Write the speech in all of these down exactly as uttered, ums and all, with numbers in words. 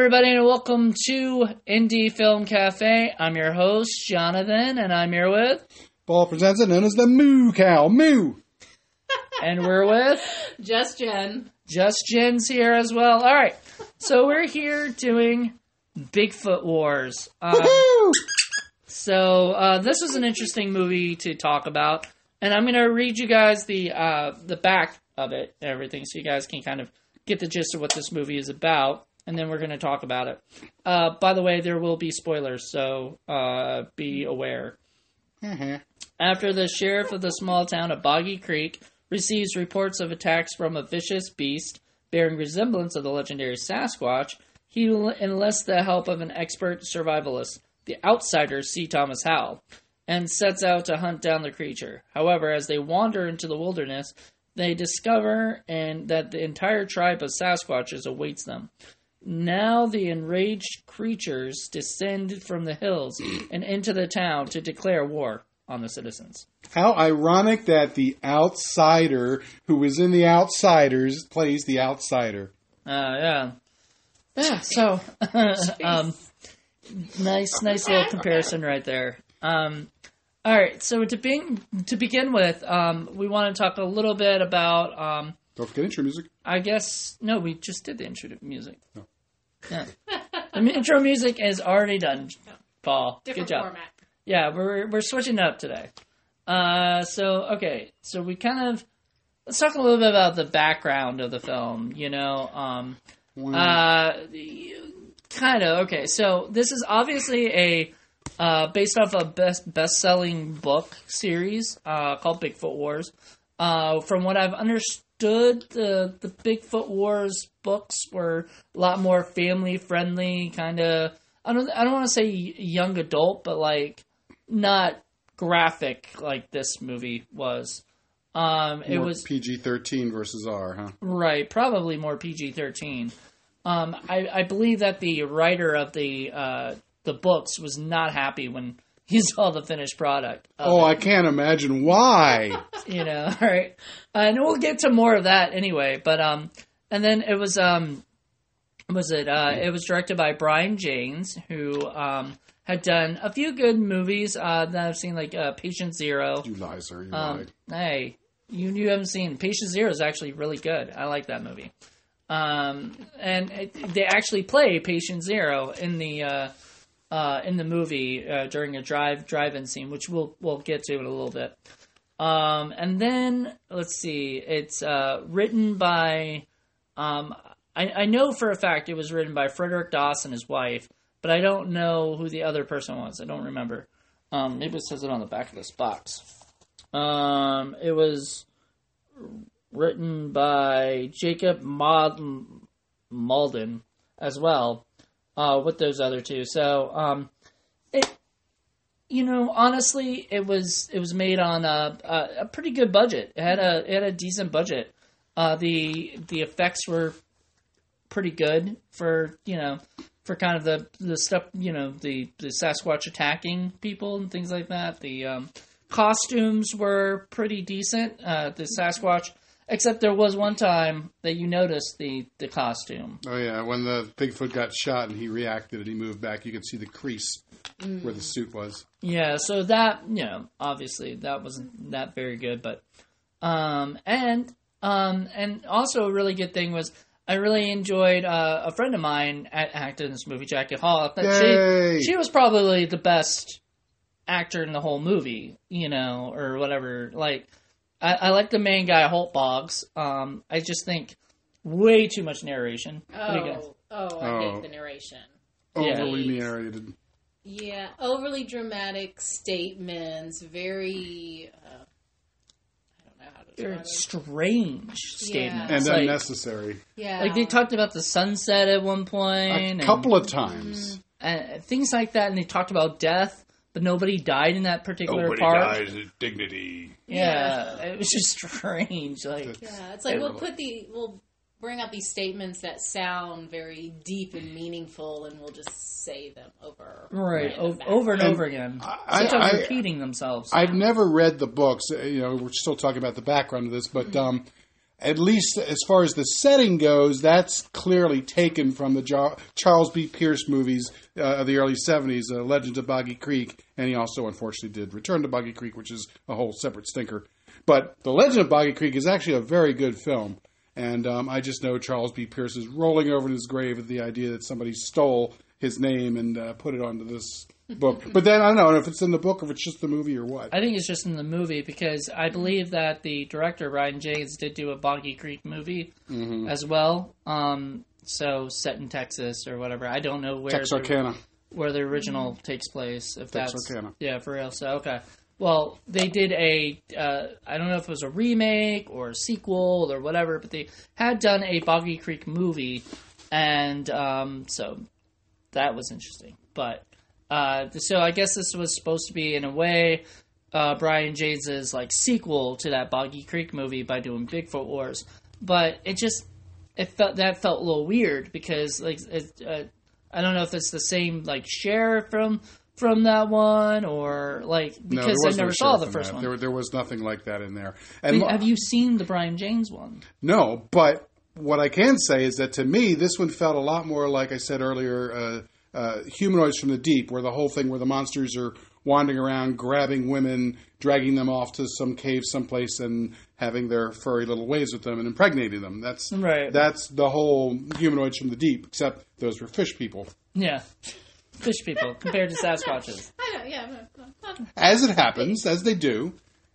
everybody, and welcome to Indie Film Cafe. I'm your host, Jonathan, and I'm here with... Paul presents it known as the Moo Cow. Moo! And we're with... Just Jen. Just Jen's here as well. All right, so we're here doing Bigfoot Wars. Um, Woohoo! So uh, this was an interesting movie to talk about, and I'm going to read you guys the uh, the back of it and everything, so you guys can kind of get the gist of what this movie is about. And then we're going to talk about it. Uh, by the way, there will be spoilers, so uh, be aware. Mm-hmm. After the sheriff of the small town of Boggy Creek receives reports of attacks from a vicious beast bearing resemblance of the legendary Sasquatch, he enlists the help of an expert survivalist, the outsider C. Thomas Howell, and sets out to hunt down the creature. However, as they wander into the wilderness, they discover and that the entire tribe of Sasquatches awaits them. Now the enraged creatures descend from the hills and into the town to declare war on the citizens. How ironic that the outsider who was in The Outsiders plays the outsider. Uh, yeah. Yeah, so, um, nice, nice little comparison right there. Um, all right, so to, be, to begin with, um, we want to talk a little bit about... Um, Don't forget intro music. I guess, no, we just did the intro music. Oh. Yeah. The intro music is already done, Paul. Different Good job. format. Yeah, we're we're switching it up today. Uh, so, okay, so we kind of, let's talk a little bit about the background of the film, you know. Um, Wow. uh, kind of, okay, so this is obviously a, uh, based off a best best-selling book series uh, called Bigfoot Wars. Uh, from what I've understood, the the Bigfoot Wars books were a lot more family friendly, kind of. I don't I don't want to say young adult, but like not graphic like this movie was. Um, it More was P G thirteen versus R, huh? right, probably more P G thirteen. Um, I I believe that the writer of the uh, the books was not happy when he saw the finished product. Oh, I can't imagine why. You know, all right. Uh, and we'll get to more of that anyway. But, um, and then it was, um, was it, uh, it was directed by Brian James, who, um, had done a few good movies, uh, that I've seen, like, uh, Patient Zero. You lie, sir. You Um, lied. hey, you, you haven't seen Patient Zero is actually really good. I like that movie. Um, and it, they actually play Patient Zero in the, uh, Uh, in the movie uh, during a drive drive-in scene, which we'll we'll get to in a little bit. Um, and then let's see, it's uh, written by um, I, I know for a fact it was written by Frederick Doss and his wife, but I don't know who the other person was. I don't remember. Um, maybe it says it on the back of this box. Um, it was written by Jacob Maud- Malden as well. Uh, with those other two, so um, it, you know, honestly, it was it was made on a, a, a pretty good budget. It had a it had a decent budget. Uh, the the effects were pretty good for you know for kind of the the stuff you know the the Sasquatch attacking people and things like that. The um, costumes were pretty decent. Uh, the Sasquatch. Except there was one time that you noticed the, the costume. Oh, yeah. When the Bigfoot got shot and he reacted and he moved back, you could see the crease mm. where the suit was. Yeah, so that, you know, obviously that wasn't that very good. But, um, and, um, and also a really good thing was I really enjoyed uh, a friend of mine acted in this movie, Jackie Hall. Yay! She, she was probably the best actor in the whole movie, you know, or whatever. Like, I, I like the main guy, Holt Boggs. Um, I just think way too much narration. Oh, oh, I Oh. hate the narration. Overly Yeah. narrated. Yeah, overly dramatic statements, very, uh, I don't know how to Very describe it. strange statements. And like, unnecessary. Yeah. like they talked about the sunset at one point. A and, couple of times. and things like that, and they talked about death, but nobody died in that particular Nobody part. dies with dignity. Yeah, it was just strange. Like, Yeah, it's like we'll put the, we'll bring out these statements that sound very deep and meaningful, and we'll just say them over. right, random o- back. over and, And over again. I- Sometimes I- repeating themselves. I've never read the books. Uh, You know, we're still talking about the background of this, but um, at least as far as the setting goes, that's clearly taken from the jo- Charles B. Pierce movies uh, of the early seventies, uh, Legends of Boggy Creek, and he also unfortunately did Return to Boggy Creek, which is a whole separate stinker. But The Legend of Boggy Creek is actually a very good film, and um, I just know Charles B. Pierce is rolling over in his grave at the idea that somebody stole his name and uh, put it onto this book. But then I don't know if it's in the book or if it's just the movie or what. I think it's just in the movie because I believe that the director, Ryan James, did do a Boggy Creek movie mm-hmm. as well. Um, so set in Texas or whatever. I don't know where Texarkana. The, where the original mm-hmm. takes place. If Texarkana. That's, yeah, for real. So, okay. Well, they did a, uh, I don't know if it was a remake or a sequel or whatever, but they had done a Boggy Creek movie. And um, so that was interesting. But... Uh, so I guess this was supposed to be, in a way, uh, Brian James' like sequel to that Boggy Creek movie by doing Bigfoot Wars. But it just it felt that felt a little weird because like it, uh, I don't know if it's the same like share from from that one or like because no, I never no saw the first that. one. There, there was nothing like that in there. And Wait, have you seen the Brian James one? No, but what I can say is that to me, this one felt a lot more like I said earlier. Uh, Uh, Humanoids from the Deep, where the whole thing where the monsters are wandering around, grabbing women, dragging them off to some cave someplace, and having their furry little ways with them and impregnating them. That's right. That's the whole Humanoids from the Deep, except those were fish people. Yeah, fish people compared to Sasquatches. I know, yeah. As it happens, as they do.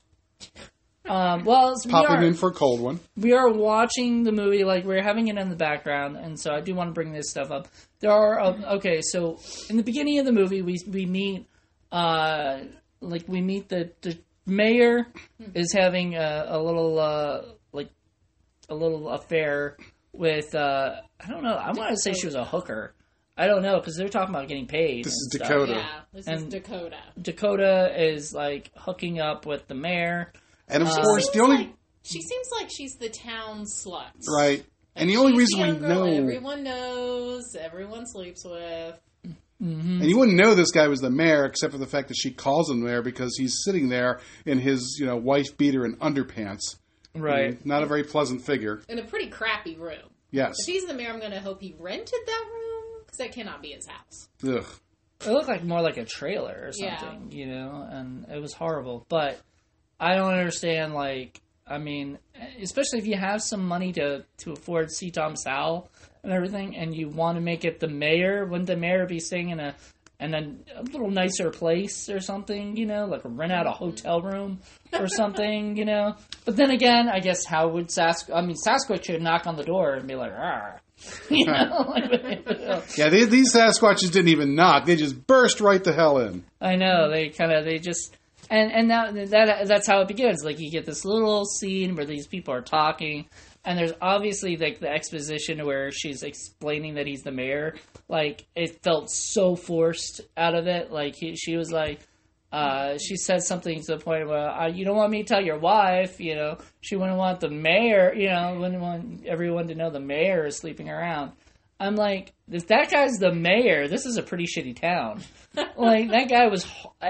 Um, well, popping are, in for a cold one. We are watching the movie, like we're having it in the background, and so I do want to bring this stuff up. There are um, okay, so in the beginning of the movie, we we meet, uh, like we meet the, the mayor is having a, a little uh, like a little affair with uh, I don't know. I want to say she was a hooker. I don't know because they're talking about getting paid. This is stuff. Dakota. Yeah, this and is Dakota. Dakota is like hooking up with the mayor. And of She course, the only... Like, she seems like she's the town slut. Right. And Like, the only she's reason the we young girl know... everyone knows, everyone sleeps with. Mm-hmm. And you wouldn't know this guy was the mayor, except for the fact that she calls him mayor because he's sitting there in his, you know, wife beater and underpants. Right. And not a very pleasant figure. In a pretty crappy room. Yes. If he's the mayor, I'm going to hope he rented that room, because that cannot be his house. Ugh. It looked like more like a trailer or something, yeah. you know, and it was horrible. But I don't understand, like, I mean, especially if you have some money to, to afford C. Thomas Howell and everything, and you want to make it the mayor, wouldn't the mayor be staying in a, in a, a little nicer place or something, you know, like rent out a hotel room or something, you know? But then again, I guess how would Sasquatch, I mean, Sasquatch should knock on the door and be like, "Arr." You know? Yeah, they, these Sasquatches didn't even knock. They just burst right the hell in. I know. They kind of, they just, and, and that, that, that's how it begins. Like, you get this little scene where these people are talking, and there's obviously, like, the exposition where she's explaining that he's the mayor. Like, it felt so forced out of it. Like, he, she was like, uh, she said something to the point where, uh, you don't want me to tell your wife, you know, she wouldn't want the mayor, you know, wouldn't want everyone to know the mayor is sleeping around. I'm like, if that guy's the mayor, this is a pretty shitty town. Like, that guy was,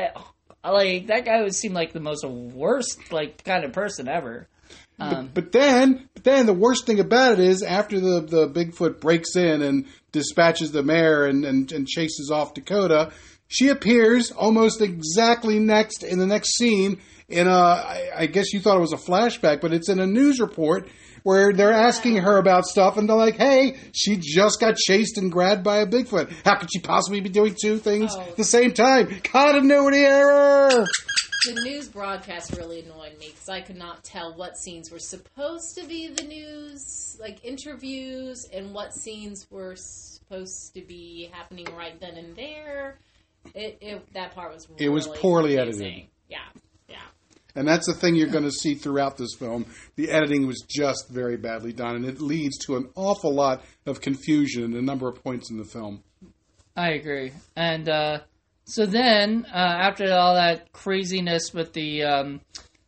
like, that guy would seem like the most worst, like, kind of person ever. Um, but, but then, but then the worst thing about it is after the, the Bigfoot breaks in and dispatches the mayor and, and, and chases off Dakota, she appears almost exactly next in the next scene in a, I, I guess you thought it was a flashback, but it's in a news report where they're asking her about stuff and they're like, hey, she just got chased and grabbed by a Bigfoot. How could she possibly be doing two things oh. at the same time? Continuity error! The news broadcast really annoyed me because I could not tell what scenes were supposed to be the news, like interviews, and what scenes were supposed to be happening right then and there. It, it that part was really It was poorly confusing. edited. Yeah, yeah. And that's the thing you're going to see throughout this film. The editing was just very badly done, and it leads to an awful lot of confusion at a number of points in the film. I agree. And uh, so then, uh, after all that craziness with the um,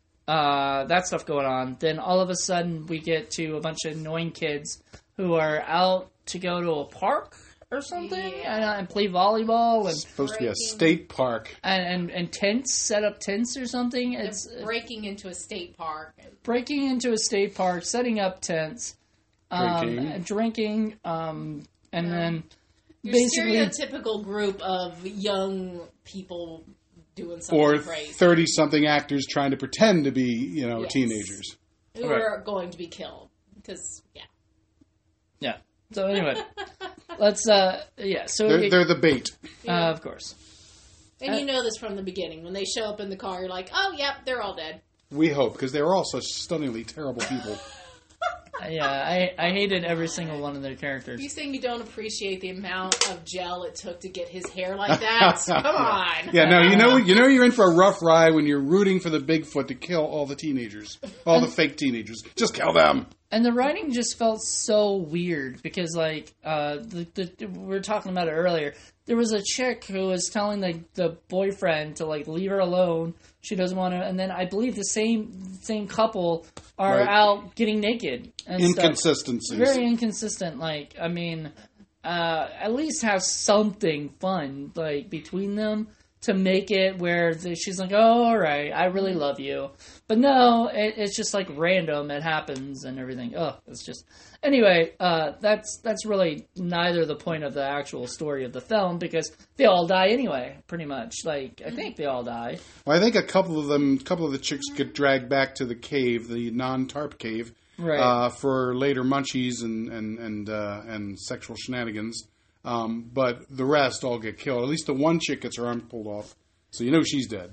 uh, that stuff going on, then all of a sudden we get to a bunch of annoying kids who are out to go to a park. or something, Yeah. and, uh, and play volleyball and It's supposed to be a Breaking. state park. and, and, and tents, set up tents or something. It's They're breaking into a state park. breaking into a state park, setting up tents, um, Drinking. drinking, um, and Yeah. then Your basically stereotypical group of young people doing something Or crazy thirty-something actors trying to pretend to be, you know, Yes. teenagers. who Right. are going to be killed. Because, yeah. yeah. So anyway, let's uh yeah. So They're, it- they're the bait. uh, of course. And you know this from the beginning. When they show up in the car, you're like, oh, yep, they're all dead. We hope, because they were all such stunningly terrible people. Yeah, I I hated every single one of their characters. You saying you don't appreciate the amount of gel it took to get his hair like that? Come on. Yeah, no, you know, you know, you're in for a rough ride when you're rooting for the Bigfoot to kill all the teenagers, all the fake teenagers. Just kill them. And the writing just felt so weird because, like, uh, the, the we were talking about it earlier. There was a chick who was telling the the boyfriend to like leave her alone. She doesn't want to, and then I believe the same same couple are Right. out getting naked and stuff. Inconsistencies. Very inconsistent. Like, I mean, uh, at least have something fun like between them to make it where the, she's like, oh, all right, I really love you. But no, it, it's just like random. It happens and everything. Oh, it's just anyway. Uh, that's that's really neither the point of the actual story of the film because they all die anyway. Pretty much, like I think they all die. Well, I think a couple of them, a couple of the chicks get dragged back to the cave, the non-tarp cave, Right. uh, for later munchies and and and uh, and sexual shenanigans. Um, but the rest all get killed. At least the one chick gets her arm pulled off, so you know she's dead.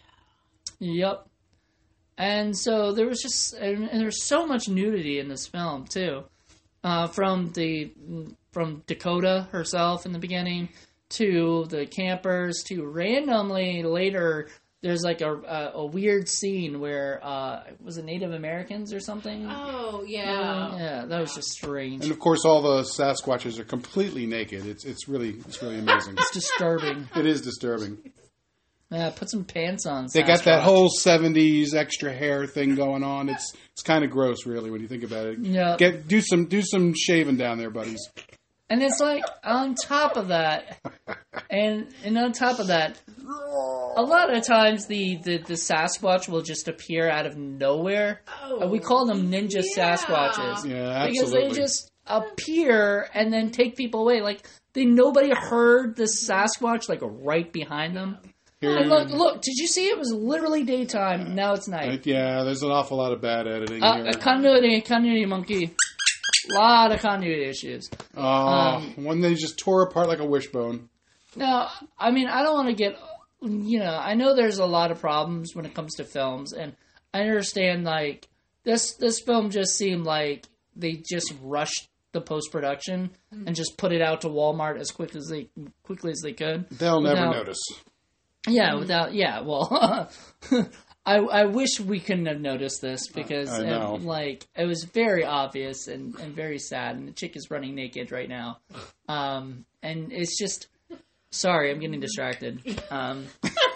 Yep. And so there was just, and, and there's so much nudity in this film too, uh, from the from Dakota herself in the beginning to the campers to randomly later. There's like a a, a weird scene where uh, was it Native Americans or something? Oh, yeah. Uh, yeah, that was just strange. And of course, all the Sasquatches are completely naked. It's it's really it's really amazing. It's disturbing. It is disturbing. Yeah, put some pants on. They got that Sasquatch. whole seventies extra hair thing going on. It's it's kind of gross, really, when you think about it. Yeah. Get do some do some shaving down there, buddies. And it's like on top of that, and and on top of that, a lot of times the, the, the Sasquatch will just appear out of nowhere. Oh, Uh, we call them ninja yeah. Sasquatches Yeah, because absolutely. they just appear and then take people away. Like they nobody heard the Sasquatch like right behind them. Here- And look, look! Did you see? It was literally daytime. Now it's night. Right, yeah, there's an awful lot of bad editing Uh, here. a continuity, continuity monkey. Lot of continuity issues. Oh, um, one they just tore apart like a wishbone. Now, I mean, I don't want to get, you know, I know there's a lot of problems when it comes to films, and I understand, like, this this film just seemed like they just rushed the post-production and just put it out to Walmart as quick as they quickly as they could. They'll never without- notice. Yeah, without, yeah, well, I I wish we couldn't have noticed this because, I know. uh, like, it was very obvious and, and very sad, and the chick is running naked right now. Um, and it's just, sorry, I'm getting distracted. Um,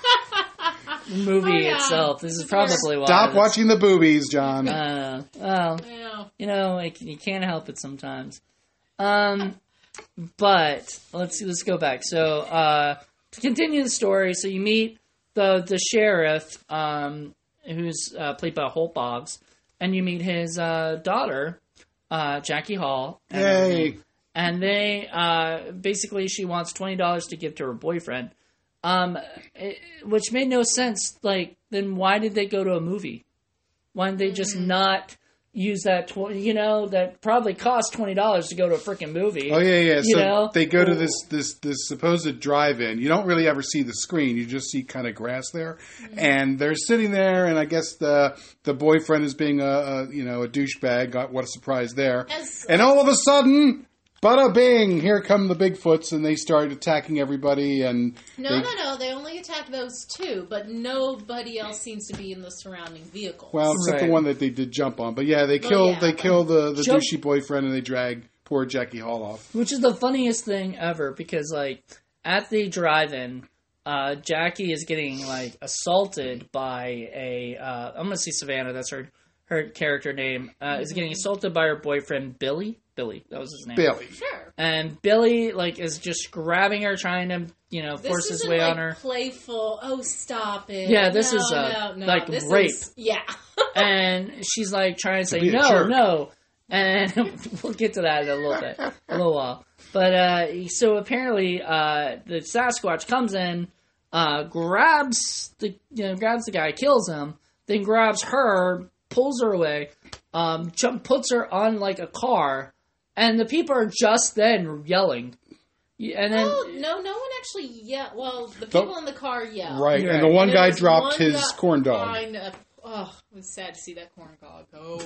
the movie Oh, yeah. itself, this is probably why. Stop this- watching the boobies, John. Uh, well, Yeah. you know, it, you can't help it sometimes. Um, but let's let's go back. So uh, to continue the story, so you meet the the sheriff, um, who's uh, played by Holt Boggs, and you meet his uh, daughter, uh, Jackie Hall. And Yay. and they uh, basically she wants twenty dollars to give to her boyfriend, um, it, which made no sense. Like, then why did they go to a movie? Why did they just not use that? Tw- you know, that probably cost twenty dollars to go to a freaking movie. Oh yeah, yeah. You So know? they go to this this this supposed drive-in. You don't really ever see the screen. You just see kind of grass there, and they're sitting there. And I guess the the boyfriend is being a, a you know a douchebag. Got what a surprise there! As- And all of a sudden, bada bing! Here come the Bigfoots, and they start attacking everybody. And No, they, no, no. They only attacked those two, but nobody else seems to be in the surrounding vehicles. well, except Right. the one that they did jump on. But yeah, they Well, kill yeah, they but- kill the the Jump- douchey boyfriend, and they drag poor Jackie Hall off. Which is the funniest thing ever because, like, at the drive-in, uh, Jackie is getting, like, assaulted by a, uh, I'm going to say Savannah, that's her, her character name, uh, is getting assaulted by her boyfriend, Billy. Billy. That was his name. Billy. Sure. And Billy, like, is just grabbing her, trying to, you know, This force his isn't, way like, on her. playful, oh, stop it. Yeah, this No, is, uh, no, no. like, This rape. is- yeah. And she's, like, trying to say, be a no, jerk. no. And we'll get to that in a little bit, a little while. But, uh, so apparently, uh, the Sasquatch comes in, uh, grabs the, you know, grabs the guy, kills him, then grabs her, pulls her away, um, jump, puts her on, like, a car, and the people are just then yelling. And then, Oh, no, no one actually yelled. Well, the people in the car yelled. Right, Right. and the one And guy there was dropped one his guy- corn dog. I know. Oh, it was sad to see that corn dog go.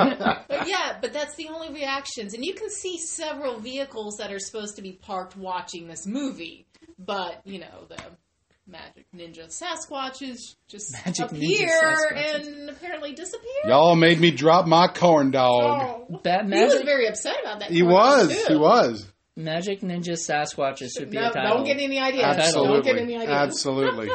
But yeah, but that's the only reactions. And you can see several vehicles that are supposed to be parked watching this movie. But, you know, the magic ninja Sasquatches just Magic ninja appear Sasquatches. and apparently disappear. Y'all made me drop my corn dog. Oh. Bat He was Magic, very upset about that. He corn dog, was. too. He was. Magic Ninja Sasquatches should be No, a title. don't get any ideas. Absolutely. Don't get any ideas. Absolutely.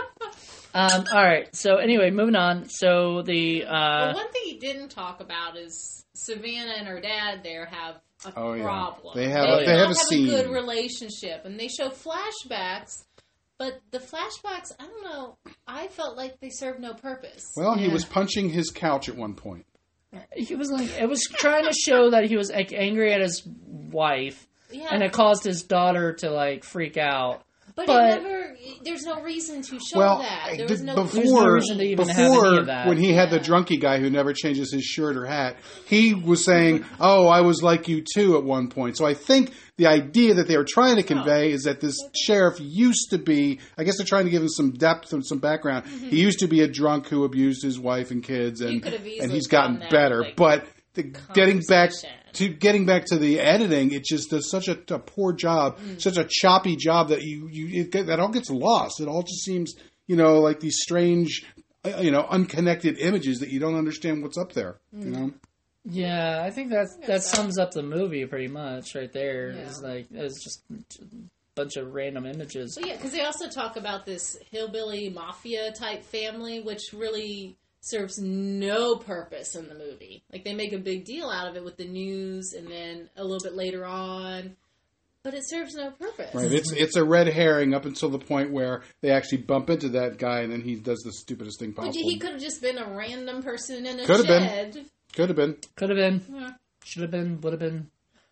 Um, all right. So anyway, moving on. So the uh, Well, one thing he didn't talk about is Savannah and her dad there have a Oh, yeah. problem. They have a- do they not have a scene. good relationship, and they show flashbacks. But the flashbacks, I don't know. I felt like they served no purpose. Well, he Yeah. was punching his couch at one point. he was like, it was trying to show that he was like angry at his wife, yeah, and it caused his daughter to like freak out. but, but- it never. There's no reason to show Well, that. There the- was no There's no before, reason to even have any before of that. when he had the Yeah. drunky guy who never changes his shirt or hat, he was saying, "Oh, I was like you too" at one point. So I think the idea that they were trying to convey is that this sheriff used to be. I guess they're trying to give him some depth and some background. He used to be a drunk who abused his wife and kids, and could have easily and he's done gotten that, better. like, but the, getting back conversation. to getting back to the editing, it just does such a, a poor job, Mm. such a choppy job that you you it, that all gets lost. It all just seems, you know, like these strange, uh, you know, unconnected images that you don't understand what's up there. Mm. You know, Yeah, I think that's that so. sums up the movie pretty much right there. Yeah. It's like it's just a bunch of random images. But yeah, because they also talk about this hillbilly mafia type family, which really serves no purpose in the movie. Like, they make a big deal out of it with the news, and then a little bit later on, but it serves no purpose. right? It's it's a red herring up until the point where they actually bump into that guy, and then he does the stupidest thing But possible. he could have just been a random person in a Could have been. shed. Could have been. Could have been, Yeah. should have been, would have been,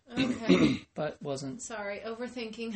Okay. but wasn't. Sorry, overthinking.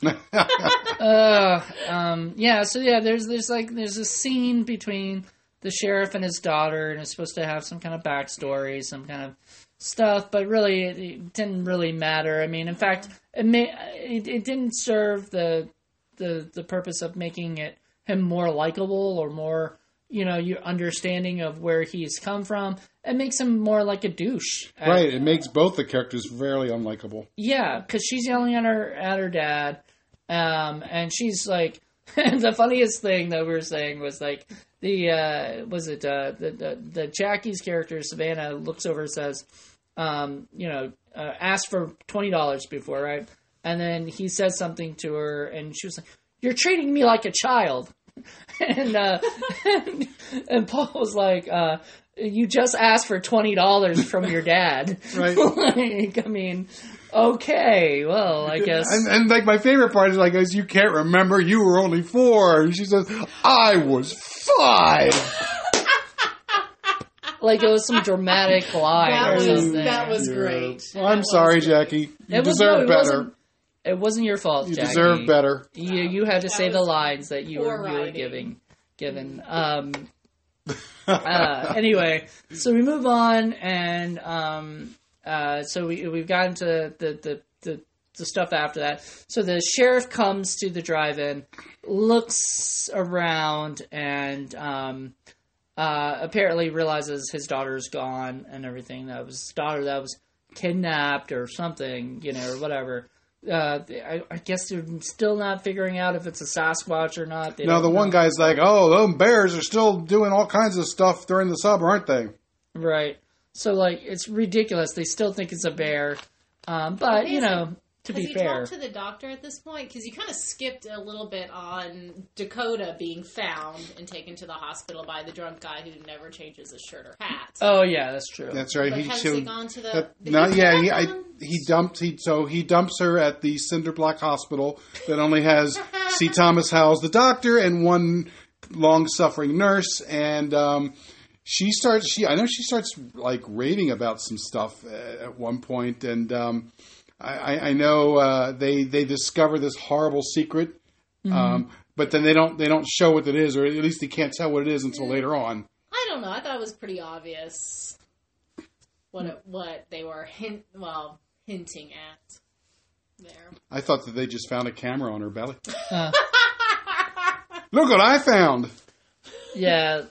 Uh, um, yeah. So yeah, there's there's like there's a scene between the sheriff and his daughter, and it's supposed to have some kind of backstory, some kind of stuff, but really it, it didn't really matter. I mean, in fact, it may it, it didn't serve the the the purpose of making it him more likable or more, you know, your understanding of where he's come from. It makes him more like a douche. Right. It makes both the characters fairly unlikable. Yeah, because she's yelling at her at her dad, um, and she's like, the funniest thing that we were saying was like the uh, was it uh, the, the the Jackie's character Savannah looks over and says, um, you know, uh, asked for twenty dollars before, right? And then he says something to her, and she was like, "You're treating me like a child," and uh, and, and Paul was like, uh, "You just asked for twenty dollars from your dad." Right. Like, I mean, okay, well, I guess. And, and like my favorite part is like, goes, "You can't remember, you were only four." And she says, "I was five." Like it was some dramatic line That or was something. that was Yeah. great. Well, I'm That was sorry, great. Jackie. You It was- deserve no, it better. wasn't- It wasn't your fault, You Jackie. deserve better. You you had to say the was lines that you poor were you were writing. giving given. Um, uh, anyway, so we move on, and um, uh, so we we've gotten to the the, the the stuff after that. So the sheriff comes to the drive-in, looks around, and um, uh, apparently realizes his daughter's gone and everything. That was his daughter that was kidnapped or something, you know, or whatever. Uh, I, I guess they're still not figuring out if it's a Sasquatch or not. They No, don't the one know. guy's like, "Oh, those bears are still doing all kinds of stuff during the summer, aren't they?" Right. So, like, it's ridiculous. They still think it's a bear. Um, but, you know, To Has be he fair, talked to the doctor at this point? Because you kind of skipped a little bit on Dakota being found and taken to the hospital by the drunk guy who never changes his shirt or hat. oh yeah, that's true. That's right. But he has showed, he gone to the? that, did not he yeah. go He back I, on? he dumped. He so he dumps her at the Cinder Block Hospital that only has C. Thomas Howell's the doctor and one long suffering nurse, and um, she starts. She I know she starts like raving about some stuff at one point, and um, I, I know uh, they they discover this horrible secret, Mm-hmm. um, but then they don't they don't show what it is, or at least they can't tell what it is until later on. I don't know. I thought it was pretty obvious what it, what they were hint well hinting at there. I thought that they just found a camera on her belly. Uh, Look what I found! yeah.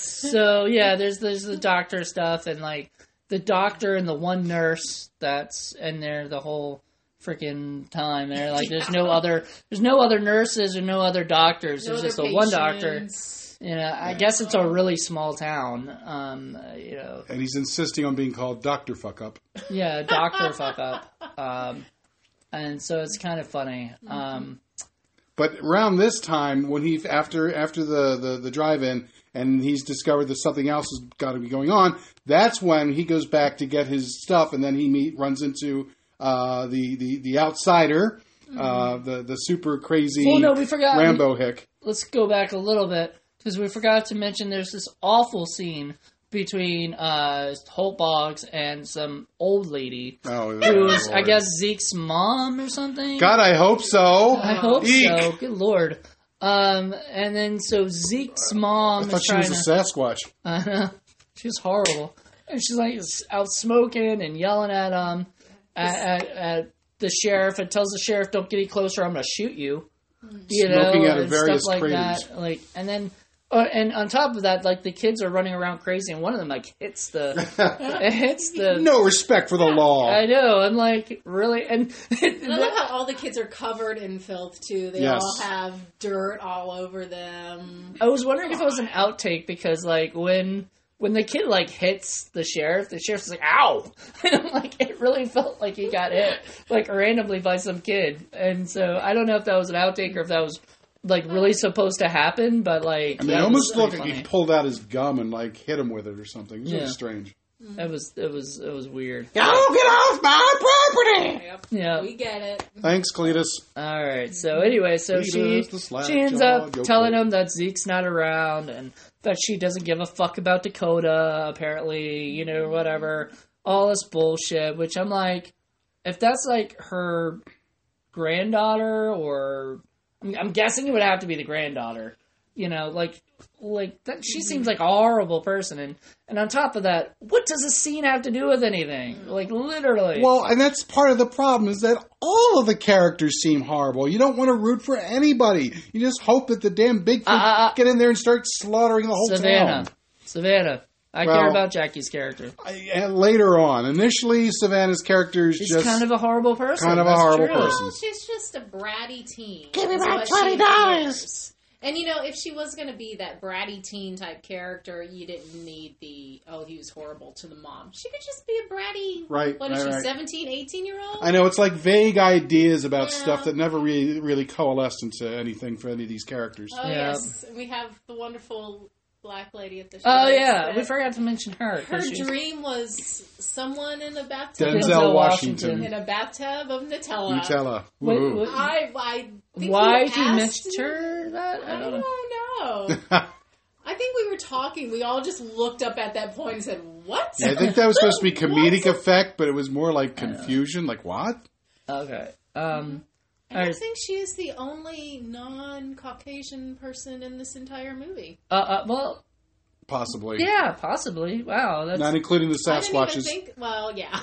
So yeah, there's there's the doctor stuff and like the doctor and the one nurse that's in there the whole freaking time. There like there's no other there's no other nurses or no other doctors. No There's just other the one doctor. patients. You know, I guess it's a really small town. Um, uh, you know, And he's insisting on being called Doctor Fuck Up. yeah, doctor fuck up. Um, and so it's kind of funny. Um, But around this time, when he after after the, the, the drive-in, and he's discovered that something else has got to be going on, that's when he goes back to get his stuff, and then he meet runs into uh, the, the the outsider, uh, the the super crazy Well, no, we forgot- Rambo hick. let's go back a little bit because we forgot to mention there's this awful scene between uh, Holt Boggs and some old lady Oh, who's, I Lord. guess, Zeke's mom or something. God, I hope so. I hope Eek. so. Good lord. Um, and then so Zeke's mom I thought is she trying was to. a Sasquatch. I know. She's horrible. And she's like out smoking and yelling at um at, at, at the sheriff and tells the sheriff, "Don't get any closer, I'm gonna shoot you." You Smoking know, out of and various stuff like craters. that. Like, and then, uh, and on top of that, like the kids are running around crazy, and one of them like hits the, it hits the. No respect for the law. I know. I'm like, really, and And I love how all the kids are covered in filth too. They Yes. all have dirt all over them. I was wondering if it was an outtake because, like, when when the kid like hits the sheriff, the sheriff's like, "Ow!" And I'm like, it really felt like he got hit, like randomly by some kid. And so I don't know if that was an outtake or if that was like really supposed to happen. But like, I mean, that it almost was looked pretty like he funny. pulled out his gum and like hit him with it or something. It was Yeah. really strange. It was it was it was weird. Oh, get off my property! Yep. Yeah. We get it. Thanks, Cletus. All right. So anyway, so she Cletus, the slack she ends jaw, up Yoko. telling him that Zeke's not around and that she doesn't give a fuck about Dakota. Apparently, you know, whatever, all this bullshit. Which I'm like, if that's like her granddaughter, or I'm, I'm guessing it would have to be the granddaughter. You know, like like that. She seems like a horrible person, and and on top of that, what does a scene have to do with anything? Like literally. Well, and that's part of the problem is that all of the characters seem horrible. You don't want to root for anybody. You just hope that the damn Bigfoot Uh, uh, uh. get in there and start slaughtering the whole Savannah. town. Savannah. I Well, care about Jackie's character. I, and later on, initially, Savannah's character is She's just kind of a horrible person. kind of a That's horrible true. person. Well, she's just a bratty teen. Give me is my what she twenty dollars. is. And you know, if she was going to be that bratty teen type character, you didn't need the, oh, he was horrible to the mom. She could just be a bratty, Right, what is right, she, right. seventeen, eighteen year old? I know it's like vague ideas about Yeah. stuff that never really really coalesced into anything for any of these characters. Oh, Yeah. yes. We have the wonderful black lady at the show. Oh, yeah. that We forgot to mention her. Her 'cause she's- dream was someone in a bathtub. Denzel, Denzel Washington, Washington. In a bathtub of Nutella. Nutella. Wait, Woohoo. wait. I, I think Why he he asked mentioned her that? I I don't know. don't know. I think we were talking. We all just looked up at that point and said, "What?" Yeah, I think that was supposed to be comedic What? effect, but it was more like confusion. Like what? Okay. Um, And I Alright. think she is the only non-Caucasian person in this entire movie. uh, uh, well, Possibly. yeah, possibly. Wow. That's, Not including the I didn't even Sasquatches. think. Well, yeah.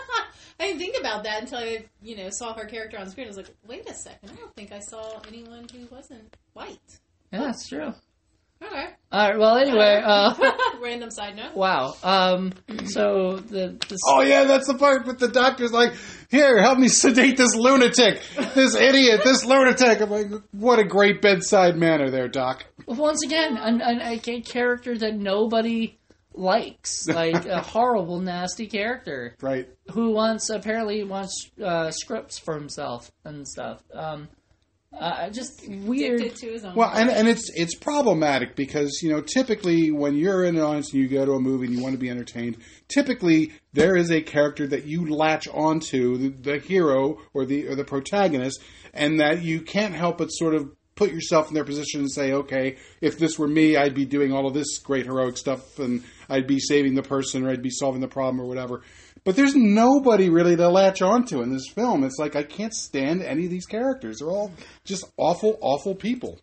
I didn't think about that until I, you know, saw her character on screen. I was like, "Wait a second! I don't think I saw anyone who wasn't white." yeah, that's true. Okay. All right. Well, anyway, uh, Random side note. wow. Um, so the, the Oh yeah, that's the part with the doctor's like, "Here, help me sedate this lunatic, this idiot, this lunatic." I'm like, "What a great bedside manner there, Doc." once again, an, an, a character that nobody likes, like a horrible, nasty character Right. who wants apparently wants uh, scripts for himself and stuff. Um, uh, just weird. Addicted to his own Well, and life. and it's it's problematic because, you know, typically when you're in an audience and you go to a movie and you want to be entertained, typically there is a character that you latch onto, the, the hero or the or the protagonist, and that you can't help but sort of put yourself in their position and say, okay, if this were me, I'd be doing all of this great heroic stuff and I'd be saving the person or I'd be solving the problem or whatever. But there's nobody really to latch onto in this film. It's like I can't stand any of these characters. They're all just awful, awful people.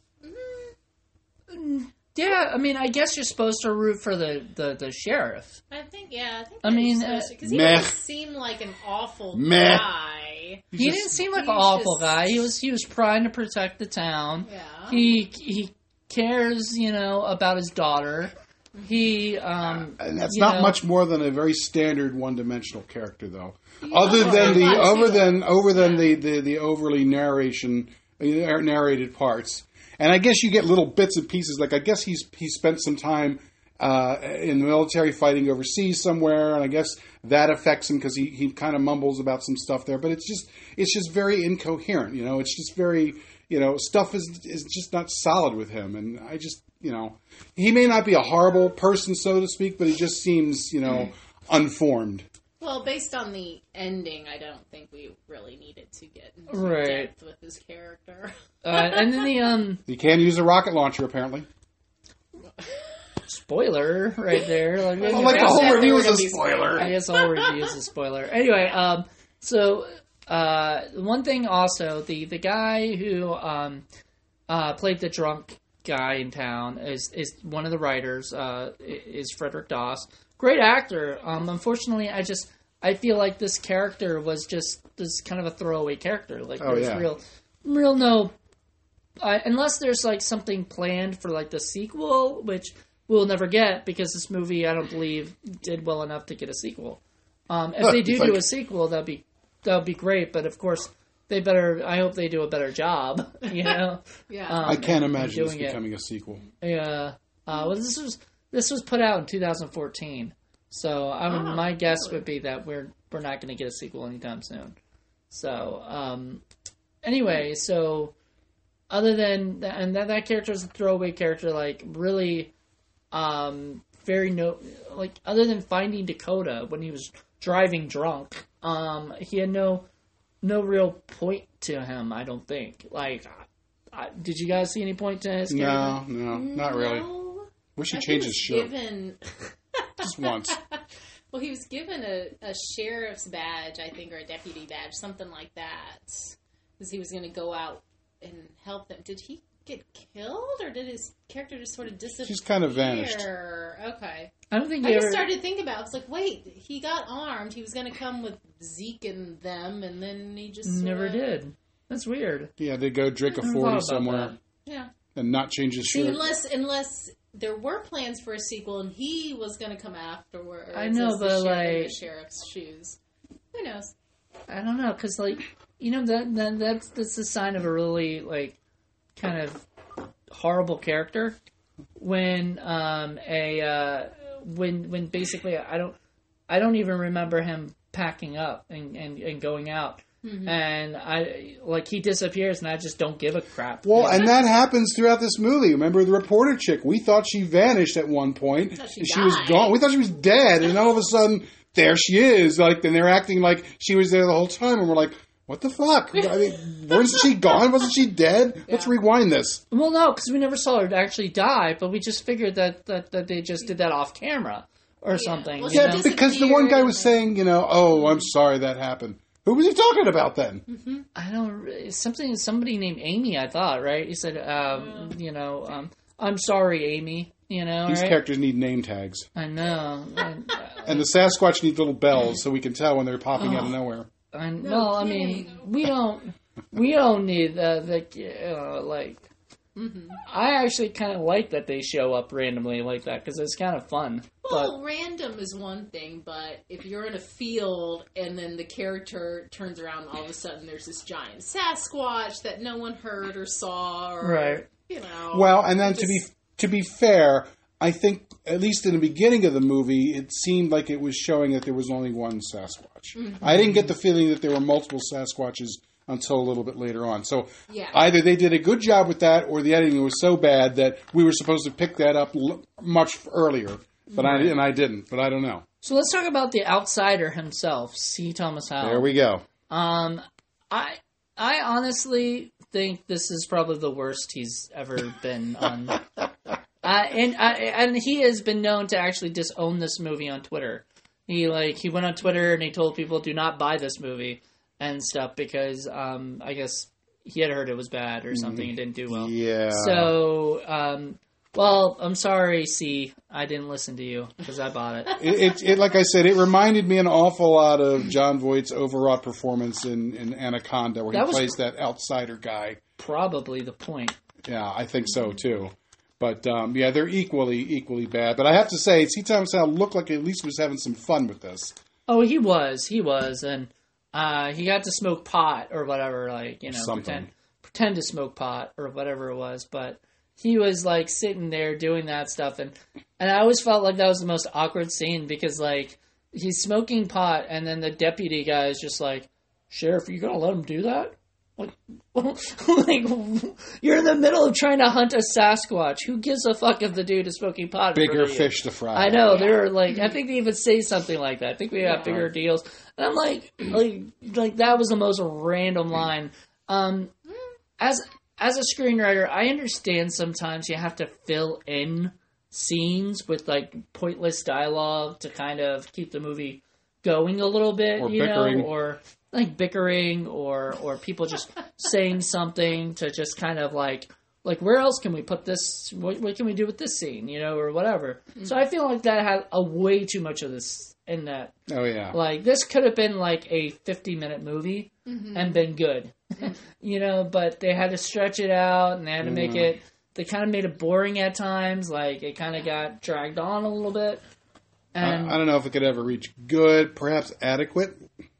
Yeah, I mean, I guess you're supposed to root for the, the, the sheriff. I think, yeah, I think. I mean, uh, because he meh. didn't seem like an awful Meh. guy. He just- didn't seem like he's an awful just- guy. He was he was trying to protect the town. Yeah. He he cares, you know, about his daughter. He um And that's you not know, much more than a very standard one-dimensional character, though. Other than the Yeah. over than over than the, the, the overly narration uh, narrated parts, and I guess you get little bits and pieces. Like I guess he's he spent some time uh, in the military fighting overseas somewhere, and I guess that affects him because he, he kind of mumbles about some stuff there. But it's just it's just very incoherent. You know, it's just very you know stuff is is just not solid with him, and I just. You know, he may not be a horrible person, so to speak, but he just seems, you know, unformed. Well, based on the ending, I don't think we really needed to get into Right. depth with his character. uh, and then the um He can use a rocket launcher, apparently. spoiler right there. Like, Well, like the That's whole definitely review is gonna a be spoiler. I guess all review is a spoiler. Anyway, um, so uh, one thing also, the the guy who um, uh, played the drunk guy in town is is one of the writers. Uh, is Frederick Doss, great actor. Um, unfortunately, I just I feel like this character was just this kind of a throwaway character. Like Oh, there's yeah. real, real no. Uh, unless there's like something planned for like the sequel, which we'll never get because this movie I don't believe did well enough to get a sequel. Um, if they do It's do like- a sequel, that'd be that'd be great. But of course, they better. I hope they do a better job. You know, Yeah. Um, I can't and imagine this doing it. becoming a sequel. Yeah. Uh, well, this was this was put out in two thousand fourteen, so I would, Oh, my guess really? would be that we're we're not going to get a sequel anytime soon. So um, anyway, so other than that, and that that character is a throwaway character, like really, um, very no like other than finding Dakota when he was driving drunk, um, he had no no real point to him. I don't think. Like, I, did you guys see any point to his character? No, no, not really. No. Wish he I changed think his he was shirt Given, just once. well, he was given a, a sheriff's badge, I think, or a deputy badge, something like that, because he was going to go out and help them. Did he get killed, or did his character just sort of disappear? Just kind of vanished. Okay. I don't think I he just ever. started thinking about it. I was like, wait, he got armed. He was going to come with Zeke and them, and then he just sorta- Never did. That's weird. He had to go drink a I thought forty about somewhere that. Yeah. and not change his See, shirt. unless unless there were plans for a sequel and he was going to come afterwards. I know, as the but, sheriff in like- the sheriff's shoes. Who knows? I don't know, because like you know that, that that's that's a sign of a really like kind of horrible character when um a uh, when when basically I don't I don't even remember him packing up and and, and going out. And I like he disappears, and I just don't give a crap. Well, and that happens throughout this movie. Remember the reporter chick? We thought she vanished at one point. thought she she was died. gone. We thought she was dead, and all of a sudden, there she is. Like, and they're acting like she was there the whole time, and we're like, "What the fuck? I mean, wasn't she gone? Wasn't she dead? Let's Yeah. rewind this." Well, no, because we never saw her actually die, but we just figured that that, that they just did that off camera or something. Well, you Yeah, know? just- because the one guy was disappeared. saying, you know, "Oh, I'm sorry that happened." Who was he talking about then? I don't re- something somebody named Amy. I thought right. He said, um, you know, um, I'm sorry, Amy. You know, These right? characters need name tags, I know. And, uh, and the Sasquatch need little bells so we can tell when they're popping out of nowhere. I, No well, I kidding. mean, we don't we don't need uh, the uh, like. I actually kind of like that they show up randomly like that because it's kind of fun. Well, random is one thing, but if you're in a field and then the character turns around, and all of a sudden there's this giant Sasquatch that no one heard or saw, or Right. you know. Well, and then to just- be to be fair, I think, at least in the beginning of the movie, it seemed like it was showing that there was only one Sasquatch. Mm-hmm. I didn't get the feeling that there were multiple Sasquatches until a little bit later on. So yeah. either they did a good job with that, or the editing was so bad that we were supposed to pick that up l- much earlier. But right. I and I didn't. But I don't know. So let's talk about the outsider himself, C. Thomas Howell. There we go. Um, I I honestly think this is probably the worst he's ever been on. uh, and uh, and he has been known to actually disown this movie on Twitter. He like he went on Twitter and he told people do not buy this movie and stuff because um, I guess he had heard it was bad or something and didn't do well. Yeah. So um, well, I'm sorry, C. I didn't listen to you because I bought it. it, it, it. Like I said, it reminded me an awful lot of Jon Voight's overwrought performance in, in Anaconda, where that he plays that outsider guy. Probably the point. Yeah, I think so too. But um, yeah, they're equally equally bad. But I have to say, C. Thomas Howell looked like at least was having some fun with this. Oh, he was, he was, and uh, he got to smoke pot or whatever, like you know, Something. pretend pretend to smoke pot or whatever it was, but. He was, like, sitting there doing that stuff, and, and I always felt like that was the most awkward scene, because, like, he's smoking pot, and then the deputy guy is just like, Sheriff, are you gonna let him do that? Like, like, you're in the middle of trying to hunt a Sasquatch. Who gives a fuck if the dude is smoking pot? Bigger fish to fry. I know, they were like, I think they even say something like that. I think we got yeah. bigger deals. And I'm like, like, like, that was the most random line. Um, as... As a screenwriter, I understand sometimes you have to fill in scenes with, like, pointless dialogue to kind of keep the movie going a little bit, or you bickering. know, or, like, bickering, or or people just saying something to just kind of, like, like, where else can we put this, what, what can we do with this scene, you know, or whatever. Mm-hmm. So I feel like that had a way too much of this in that. Oh, yeah. Like, this could have been, like, a fifty-minute movie mm-hmm. and been good. You know, but they had to stretch it out, and they had to make it, they kind of made it boring at times, like, it kind of got dragged on a little bit. And I, I don't know if it could ever reach good, perhaps adequate.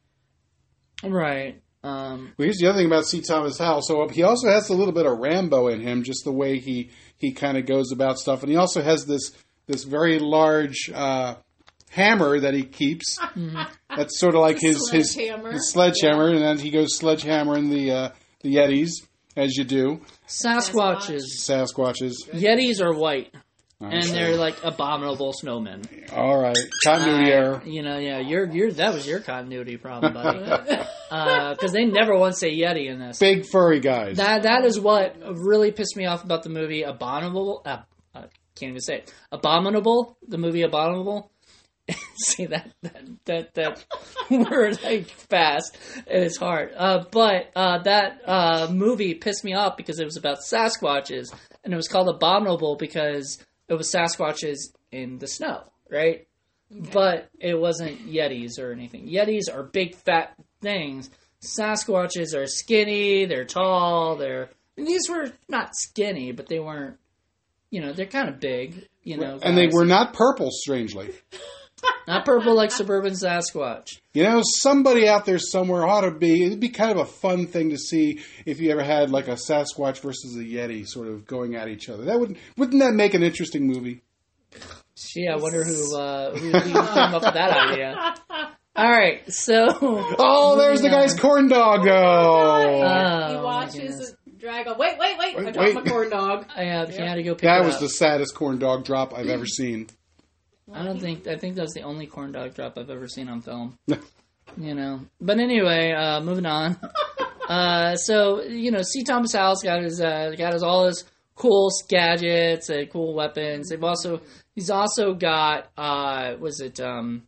Right. Um, well, here's the other thing about C. Thomas Howell. So he also has a little bit of Rambo in him, just the way he, he kind of goes about stuff. And he also has this, this very large uh, hammer that he keeps. Mm-hmm. That's sort of like his his, his sledgehammer, yeah. And then he goes sledgehammering the uh, the Yetis, as you do. Sasquatches. Sasquatches. Yetis are white, oh, and sorry. they're like abominable snowmen. All right, continuity uh, error. You know, yeah, you're you're that was your continuity problem, buddy. Because uh, they never once say Yeti in this. Big furry guys. That that is what really pissed me off about the movie Abominable. Uh, I can't even say it. Abominable. The movie Abominable. See that that that, that word like fast and it's hard. Uh, but uh, that uh, movie pissed me off because it was about Sasquatches, and it was called Abominable because it was Sasquatches in the snow, right? Okay. But it wasn't Yetis or anything. Yetis are big fat things. Sasquatches are skinny. They're tall. They're and these were not skinny, but they weren't. You know, they're kind of big. You know, and guys. They were not purple, strangely. Not purple like suburban Sasquatch. You know, somebody out there somewhere ought to be, it'd be kind of a fun thing to see if you ever had like a Sasquatch versus a Yeti sort of going at each other. That would, wouldn't that make an interesting movie? Gee, I wonder who, uh, who, who came up with that idea. All right, so. Oh, there's the guy's corn dog. Oh. Oh, he watches drag on. Wait, wait, wait. wait I dropped wait. my corn dog. I, uh, he had to go pick That it was up. the saddest corn dog drop I've ever seen. I don't think I think that's the only corn dog drop I've ever seen on film. You know, but anyway, uh, moving on. Uh, so you know, C. Thomas Howell's got his uh, got his all his cool gadgets and cool weapons. They've also he's also got uh, was it um,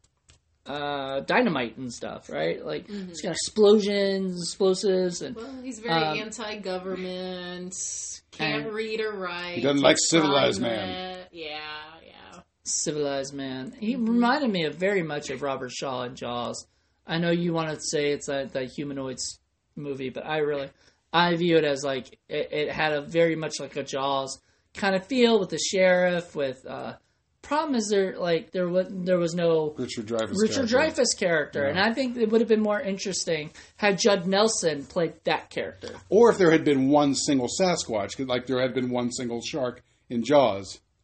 uh, dynamite and stuff, right? Like mm-hmm. He's got explosions, explosives, and well, he's very um, anti-government. Can't and read or write. He doesn't like civilized man. Yeah. Civilized man. He reminded me of very much of Robert Shaw in Jaws. I know you want to say it's a, the humanoids movie, but I really, I view it as like, it, it had a very much like a Jaws kind of feel with the sheriff with, uh, problem is there, like, there was, there was no Richard Dreyfuss Richard character. Dreyfuss character. Yeah. And I think it would have been more interesting had Judd Nelson played that character. Or if there had been one single Sasquatch, like there had been one single shark in Jaws.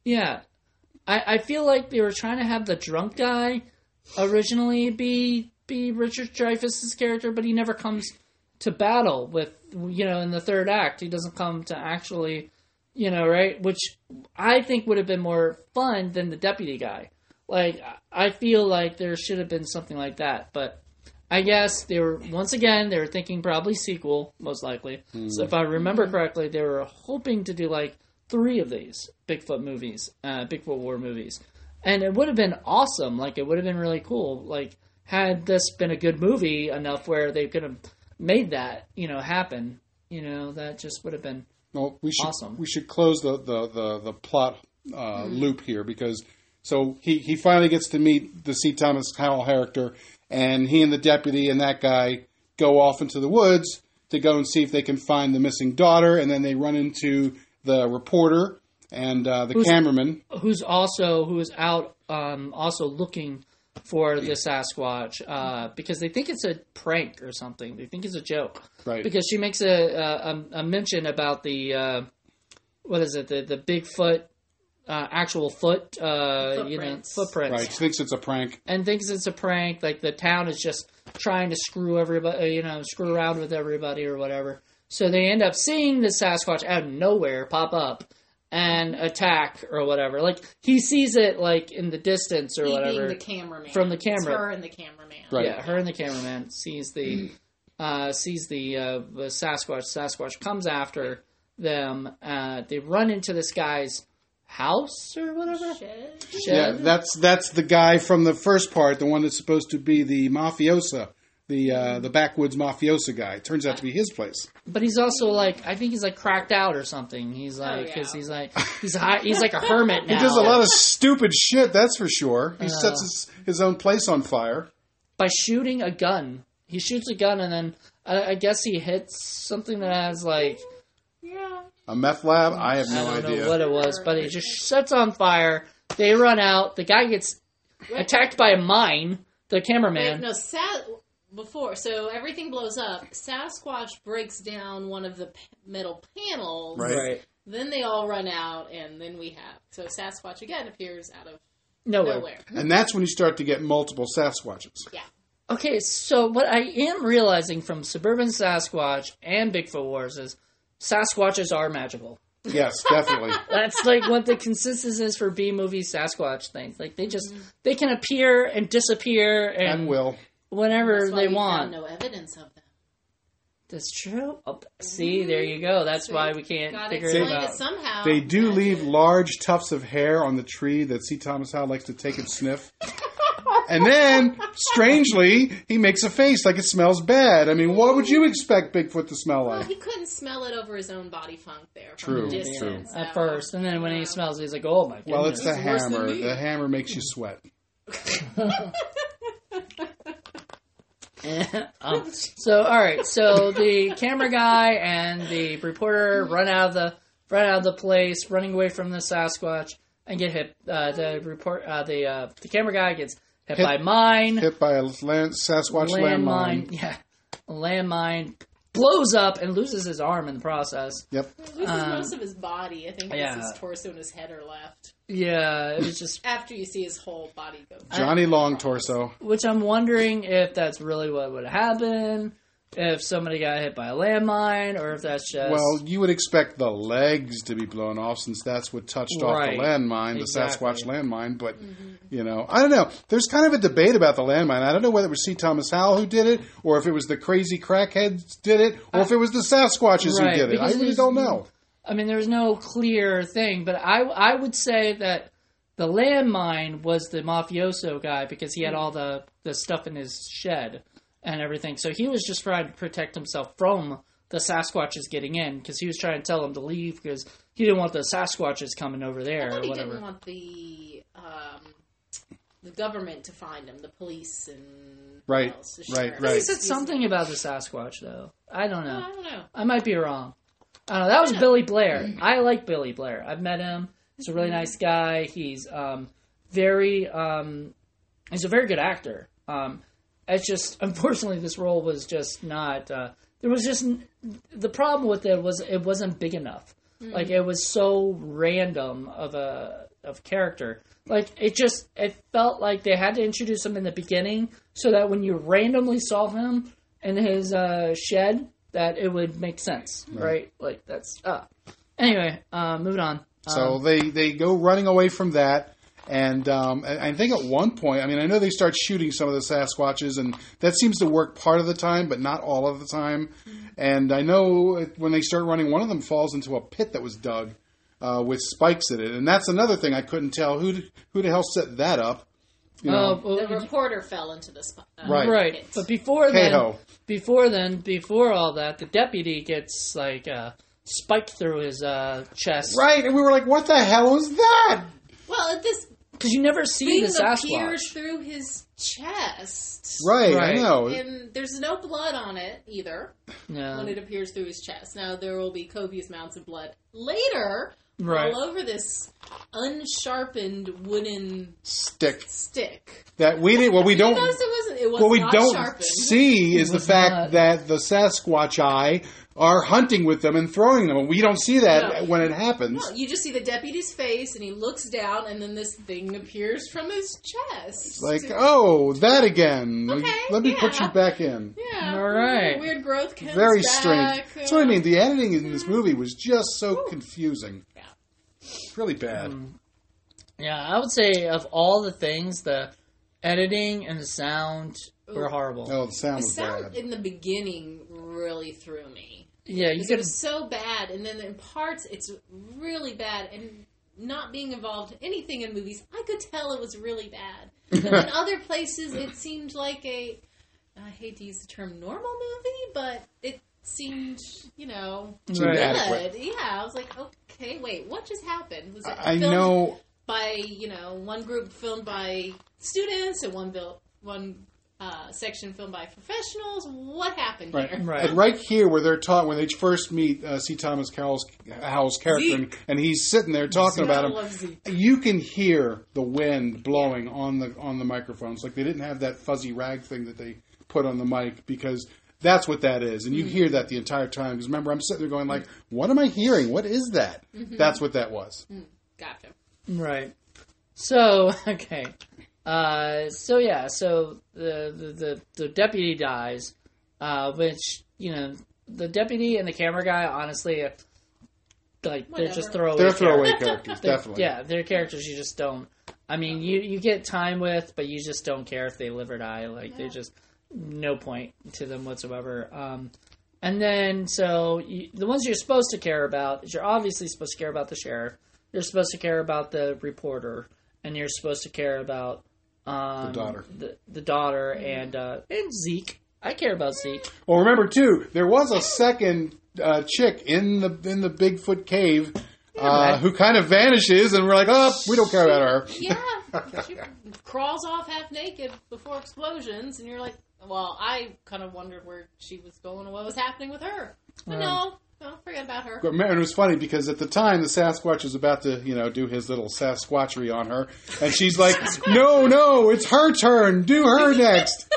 Yeah. I, I feel like they were trying to have the drunk guy originally be be Richard Dreyfuss's character, but he never comes to battle with, you know, in the third act. He doesn't come to actually, you know, right? Which I think would have been more fun than the deputy guy. Like, I feel like there should have been something like that, but I guess they were, once again, they were thinking probably sequel, most likely. Mm. So if I remember correctly, they were hoping to do like three of these Bigfoot movies, uh, Bigfoot war movies. And it would have been awesome. Like, it would have been really cool. Like, had this been a good movie enough where they could have made that, you know, happen, you know, that just would have been well, we should, awesome. We should close the, the, the, the plot uh, mm. loop here because, so he, he finally gets to meet the C. Thomas Howell character, and he and the deputy and that guy go off into the woods to go and see if they can find the missing daughter, and then they run into the reporter and uh, the who's, cameraman. Who's also, who is out um, also looking for the Sasquatch uh, because they think it's a prank or something. They think it's a joke. Right. Because she makes a, a, a mention about the, uh, what is it, the, the Bigfoot, uh, actual foot, uh, you know, footprints. Right. She thinks it's a prank. And thinks it's a prank. Like the town is just trying to screw everybody, you know, screw around with everybody or whatever. So they end up seeing the Sasquatch out of nowhere pop up and attack or whatever. Like, he sees it, like, in the distance or he whatever. Being the cameraman. From the camera. It's her and the cameraman. Right. Yeah, her and the cameraman sees the uh, sees the, uh, the Sasquatch. Sasquatch comes after them. Uh, they run into this guy's house or whatever. Shed? Shed? Yeah, that's that's the guy from the first part, the one that's supposed to be the mafiosa. The uh, the backwoods mafiosa guy. Turns out to be his place. But he's also like, I think he's like cracked out or something. He's like, because oh, yeah. he's like, he's high, he's like a hermit now. He does a lot of stupid shit, that's for sure. He uh, sets his, his own place on fire. By shooting a gun. He shoots a gun and then I, I guess he hits something that has like... Yeah. A meth lab? I have no I don't idea. know what it was, but he just sets on fire. They run out. The guy gets attacked by a mine. The cameraman. Wait, no, Sa- before, so everything blows up. Sasquatch breaks down one of the p- metal panels. Right. right. Then they all run out, and then we have... So Sasquatch again appears out of nowhere. nowhere. And that's when you start to get multiple Sasquatches. Yeah. Okay, so what I am realizing from Suburban Sasquatch and Bigfoot Wars is Sasquatches are magical. Yes, definitely. That's like what the consensus is for B-movie Sasquatch things. Like, they just, they can appear and disappear and... And will. Whenever That's why they we want. Found no evidence of them. That's true. Oh, see, there you go. That's so why we can't gotta figure it out. It somehow. They do leave large tufts of hair on the tree that C. Thomas Howell likes to take and sniff. And then, strangely, he makes a face like it smells bad. I mean, what would you expect Bigfoot to smell like? Well, he couldn't smell it over his own body funk there. From True, a distance, true. At first, and then when he smells it, he's like, oh my goodness. Well, it's the It's worse than hammer. me. The hammer makes you sweat. um, so, all right. So the camera guy and the reporter run out of the run out of the place, running away from the Sasquatch, and get hit. Uh, the report, uh, the uh, the camera guy gets hit, hit by mine, hit by a land, Sasquatch landmine. landmine. Yeah, a landmine blows up and loses his arm in the process. Yep. He loses Um, most of his body. I think yeah. his torso and his head are left. Yeah, it was just After you see his whole body go. Johnny Long Torso. which I'm wondering if that's really what would happen. If somebody got hit by a landmine, or if that's just... Well, you would expect the legs to be blown off since that's what touched Right. off the landmine, Exactly. the Sasquatch landmine. But, mm-hmm. you know, I don't know. There's kind of a debate about the landmine. I don't know whether it was C. Thomas Howell who did it, or if it was the crazy crackheads did it, or if it was the Sasquatches Right, who did it. I because really there's- don't know. I mean, there's no clear thing, but I, I would say that the landmine was the mafioso guy because he had all the, the stuff in his shed and everything. So he was just trying to protect himself from the Sasquatches getting in because he was trying to tell them to leave because he didn't want the Sasquatches coming over there I thought or he whatever. didn't want the um, the government to find him, the police and Right, what else, the right, sheriff. right. He said something about the Sasquatch, though. I don't know. I don't know. I might be wrong. I don't know. That was Billy Blair. I like Billy Blair. I've met him. He's a really nice guy. He's um, very, um, he's a very good actor. Um, it's just, unfortunately, this role was just not, uh, there was just, the problem with it was it wasn't big enough. Mm-hmm. Like, it was so random of a, of character. Like, it just, it felt like they had to introduce him in the beginning so that when you randomly saw him in his uh, shed, that it would make sense, right? right? Like, that's, uh. Anyway, uh, moving on. So um, they, they go running away from that. And um, I think at one point, I mean, I know they start shooting some of the Sasquatches, and that seems to work part of the time, but not all of the time. And I know when they start running, one of them falls into a pit that was dug uh, with spikes in it. And that's another thing I couldn't tell. Who who the hell set that up? You know? uh, well, The reporter fell into the spot. Uh, Right. Right. pit. But before then, K-ho. before then, before all that, the deputy gets, like, uh, spiked through his uh, chest. Right, and we were like, what the hell was that? Well, at this Because you never see thing the Sasquatch. appears through his chest. Right, Right. I know. And there's no blood on it either Yeah. when it appears through his chest. Now, there will be copious amounts of blood later Right. all over this unsharpened wooden Stick. stick. That we didn't, well, we You don't... notice it wasn't, it was What we not don't sharpened. see is the was fact not. that the Sasquatch eye are hunting with them and throwing them. We don't see that No. when it happens. No, you just see the deputy's face, and he looks down, and then this thing appears from his chest. Like, oh, that again. Okay, Let me put yeah. you back in. yeah, All right. weird growth comes Very back, strange. uh, That's what I mean. The editing in this movie was just so confusing. Yeah. It's really bad. Yeah, I would say of all the things, the editing and the sound were horrible. Oh, the sound The was sound bad. in the beginning really threw me. Yeah, you Because it could. was so bad, and then in parts it's really bad, and not being involved in anything in movies, I could tell it was really bad. But in other places, it seemed like a, I hate to use the term normal movie, but it seemed, you know, Seemed good. adequate. Yeah, I was like, okay, wait, what just happened? Was it I filmed know. by, you know, one group filmed by students and one built, one uh, section filmed by professionals? What happened Right. here? Right. And right here, where they're taught when they first meet uh, C. Thomas Howell's, Howell's character, and, and he's sitting there talking about I him, love Zeke. you can hear the wind blowing on the on the microphones. Like they didn't have that fuzzy rag thing that they put on the mic because that's what that is, and you hear that the entire time. Because remember, I'm sitting there going like, "What am I hearing? What is that?" That's what that was. Gotcha. Right. So, okay. Uh, so, yeah, so the, the, the, the deputy dies, uh, which, you know, the deputy and the camera guy, honestly, uh, like, they're just throwaway They're throwaway characters. characters, They're- definitely. Yeah, they're characters you just don't. I mean, you, you get time with, but you just don't care if they live or die. Like, they're just no point to them whatsoever. Um, and then, so, you, the ones you're supposed to care about is you're obviously supposed to care about the sheriff. You're supposed to care about the reporter. And you're supposed to care about um, The daughter. the, the daughter, and uh, and Zeke. I care about Zeke. Well, remember too, there was a second uh, chick in the in the Bigfoot cave uh, right. who kind of vanishes, and we're like, oh, we don't care about her. Yeah, she crawls off half naked before explosions, and you're like, well, I kind of wondered where she was going and what was happening with her. But no, no, forget about her. And it was funny because at the time the Sasquatch was about to, you know, do his little Sasquatchery on her, and she's like, "No, no, it's her turn. Do her next."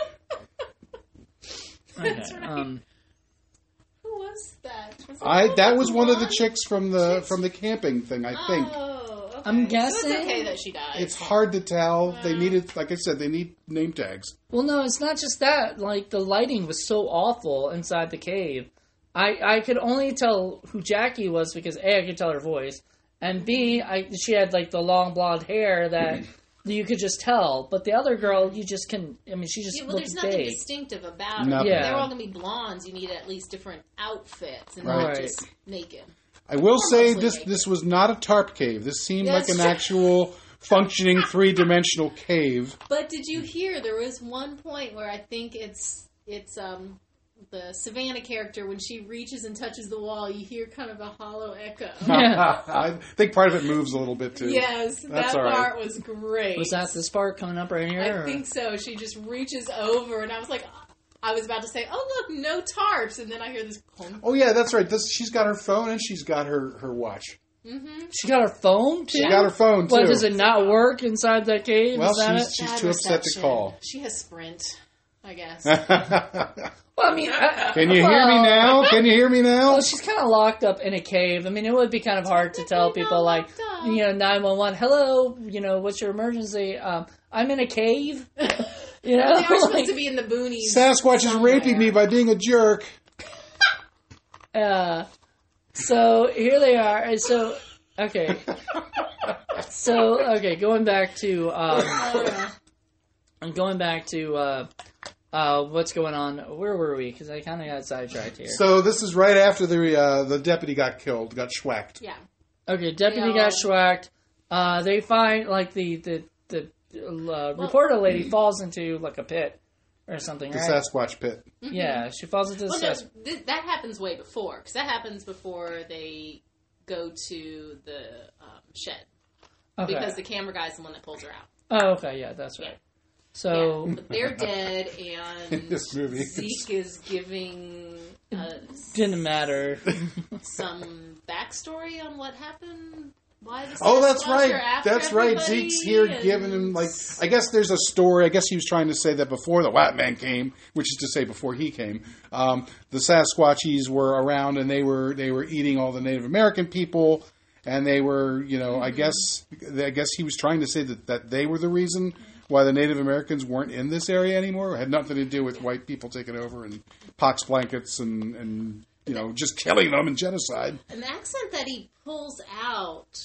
That's Okay, right. um, Who was that? Was it I that was one of the blonde? chicks from the Chicks? from the camping thing. I think Oh, okay. I'm So guessing- it's okay that she died. it's hard to tell. They needed, like I said, they need name tags. well, no, it's not just that. Like, the lighting was so awful inside the cave. I, I could only tell who Jackie was because A, I could tell her voice, and B, I, she had, like, the long blonde hair that you could just tell. But the other girl, you just can, I mean, she just Yeah, well, looked there's nothing big. distinctive about Nothing. it. Yeah. They're all going to be blondes. You need at least different outfits and Right. not just naked. I will Or say mostly this naked. this was not a tarp cave. This seemed That's like an true. actual functioning three dimensional cave. But did you hear there was one point where I think it's it's um the Savannah character when she reaches and touches the wall, you hear kind of a hollow echo. Yeah. I think part of it moves a little bit too. Yes, That's that all right. part was great. Was that this part coming up right here? I or- think so. She just reaches over, and I was like, I was about to say, "Oh look, no tarps," and then I hear this. Clunk. Oh yeah, that's right. This, she's got her phone and she's got her, her watch. She got her phone, too? She got her phone too. What, does it not work inside that cave? Well, Is that she's it? she's Bad too upset to reception. call. She has Sprint. I guess. Well, I mean, I, Can you hear me now? Can you hear me now? Well, she's kind of locked up in a cave. I mean, it would be kind of hard to tell people, like, you know, nine one one, hello, you know, what's your emergency? Um, I'm in a cave. You know? They are supposed like, to be in the boonies. Sasquatch somewhere. is raping me by being a jerk. Uh, so here they are. And so, okay. So, okay, going back to, um, I'm going back to, uh, uh, what's going on? Where were we? Because I kind of got sidetracked here. So this is right after the uh, the deputy got killed, got schwacked. Yeah. Okay, deputy They got all- schwacked. Uh, they find, like, the, the, the uh, reporter lady falls into, like, a pit or something, The right? Sasquatch pit. Yeah, she falls into the Well, no, Sas- th- that happens way before, because that happens before they go to the um, shed. Okay. Because the camera guy's the one that pulls her out. Oh, okay, yeah, that's right. Yeah. So, Yeah, but they're dead, and In this movie. Zeke is giving uh, didn't matter. some backstory on what happened. Why the Oh, that's Sasquatch right. are after That's right. everybody, Zeke's here and- giving him, like, I guess there's a story. I guess he was trying to say that before the White Man came, which is to say before he came, um, the Sasquatchies were around and they were they were eating all the Native American people, and they were, you know, I guess I guess he was trying to say that, that they were the reason why the Native Americans weren't in this area anymore. It had nothing to do with white people taking over and pox blankets and, and you know, just killing them and genocide. And the accent that he pulls out,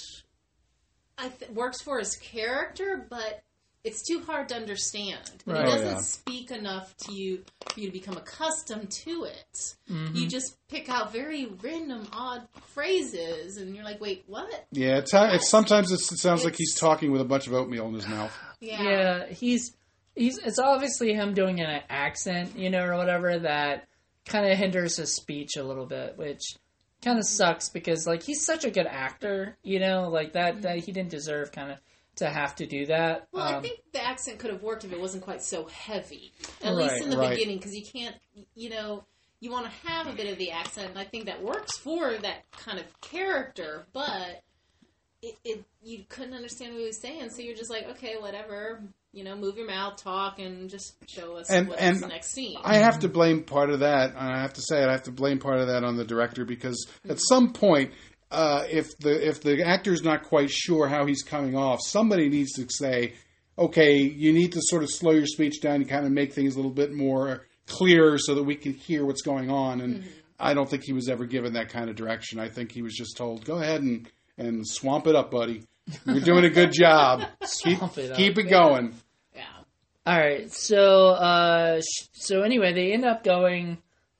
I th- works for his character, but it's too hard to understand. And Right. He Oh, doesn't yeah. speak enough to you for you to become accustomed to it. Mm-hmm. You just pick out very random, odd phrases, and you're like, "Wait, what?" Yeah, it's, it's sometimes it's, it sounds like It's- he's talking with a bunch of oatmeal in his mouth. Yeah, he's he's. It's obviously him doing an accent, you know, or whatever that kind of hinders his speech a little bit, which kind of sucks because like he's such a good actor, you know, like that that he didn't deserve kind of to have to do that. Well, I Um, think the accent could have worked if it wasn't quite so heavy. At Right, least in the right. beginning, because you can't, you know, you want to have a bit of the accent, and I think that works for that kind of character, but it, it you couldn't understand what he was saying, so you're just like, okay, whatever, you know, move your mouth, talk, and just show us And- what's and the next scene. I have to blame part of that. and I have to say it. I have to blame part of that on the director because at some point, uh, if the if the actor's not quite sure how he's coming off, somebody needs to say, "Okay, you need to sort of slow your speech down and kind of make things a little bit more clear so that we can hear what's going on." And Mm-hmm. I don't think he was ever given that kind of direction. I think he was just told, "Go ahead and and swamp it up, buddy. You're doing a good job. keep Swamp it up. keep it going." yeah. all right, so uh, sh- so anyway, they end up going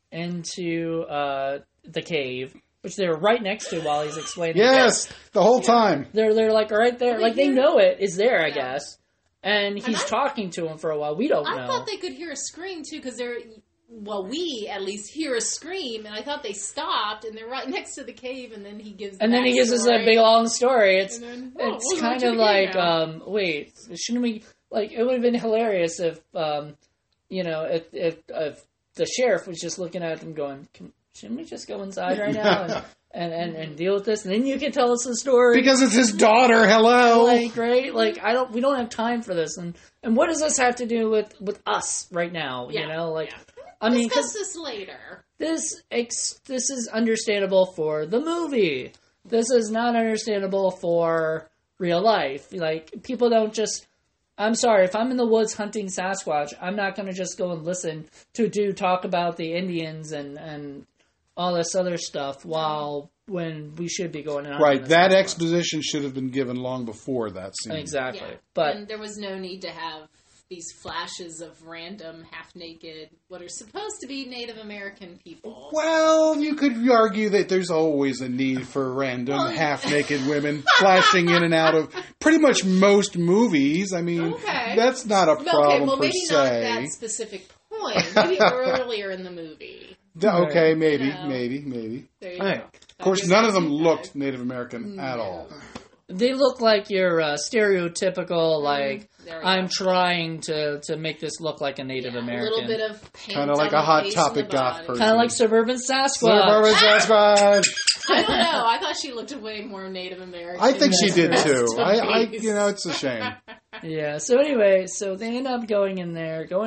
into uh, the cave, which they were right next to while he's explaining. Yes, the whole time. They're they're like right there, Well, like they hear- know it is there, I Yeah. guess. And he's I- talking to him for a while. We don't I know. thought they could hear a scream, too, because they're... Well, we at least hear a scream, and I thought they stopped, and they're right next to the cave, and then he gives. and then he gives us a backstory. big long story. It's And then, oh, it's we'll go kind to of the like game now. um wait, shouldn't we like it would have been hilarious if um you know if if, if the sheriff was just looking at them going, Can, shouldn't we just go inside right now and, and, and, and deal with this, and then you can tell us the story. Because it's his daughter. Hello. Like, right? Like, I don't. We don't have time for this. And and what does this have to do with with us right now? You Yeah, know, like, yeah. I mean, Discuss 'cause this later. this ex, this is understandable for the movie. This is not understandable for real life. Like, people don't just. I'm sorry, if I'm in the woods hunting Sasquatch, I'm not going to just go and listen to a dude talk about the Indians and and all this other stuff while when we should be going on. Right, that exposition should have been given long before that scene. Exactly. Yeah. But and there was no need to have these flashes of random, half-naked, what are supposed to be Native American people. Well, you could argue that there's always a need for random Well, half-naked women flashing in and out of pretty much most movies. I mean, Okay. that's not a problem okay, well, per maybe not se. that specific point. Maybe earlier in the movie. D- Okay, maybe, You know. maybe, maybe. There you Right. go. Of course, none of them looked Native American at all. they look like your uh, stereotypical, like, There we I'm go. trying to, to make this look like a Native Yeah, a American. little bit of paint Kinda like on a the Hot face Topic and the goth body. person. Kind of like Suburban Sasquatch. Suburban Sasquatch. I don't know. I thought she looked way more Native American. I think she than did the rest too. of I, I, these. you know, it's a shame. Yeah, so anyway, so they end up going in there, going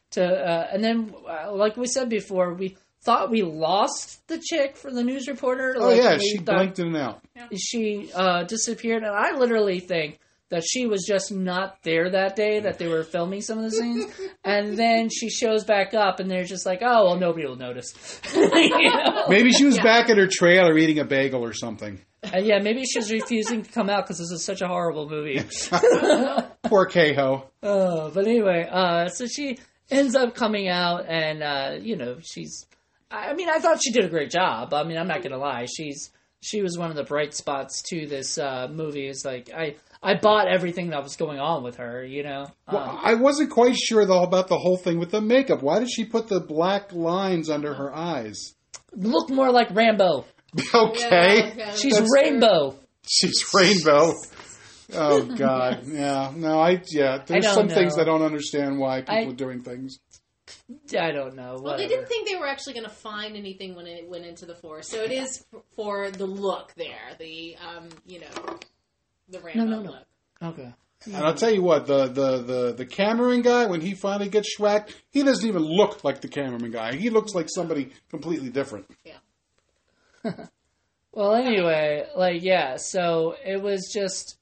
to, uh, and then, uh, like we said before, we thought we lost the chick for the news reporter. Oh, like, yeah, we she thought blinked in and out. She uh, disappeared, and I literally think that she was just not there that day, that they were filming some of the scenes, and then she shows back up, and they're just like, oh, well, nobody will notice. You know? Maybe she was yeah. back at her trailer eating a bagel or something. Uh, yeah, maybe she's refusing to come out because this is such a horrible movie. Poor Kehoe. Uh, but anyway, uh, so she ends up coming out, and, uh, you know, she's... I mean, I thought she did a great job. I mean, I'm not going to lie. She's She was one of the bright spots to this uh, movie. It's like, I... I bought everything that was going on with her, you know. Um, well, I wasn't quite sure though about the whole thing with the makeup. Why did she put the black lines under her eyes? Look more like Rambo. Okay, yeah, okay. She's That's Rainbow. True. She's Rainbow. Oh God, yeah. No, I yeah. There's some know. things I don't understand why people I, are doing things. I don't know. Whatever. Well, they didn't think they were actually going to find anything when it went into the forest, so it is for the look there. The um, you know. The Rambo no, no, no. look. Okay. And I'll tell you what, the, the, the, the cameraman guy, when he finally gets schwacked, he doesn't even look like the cameraman guy. He looks like somebody completely different. Yeah. Well, anyway, like, yeah, so it was just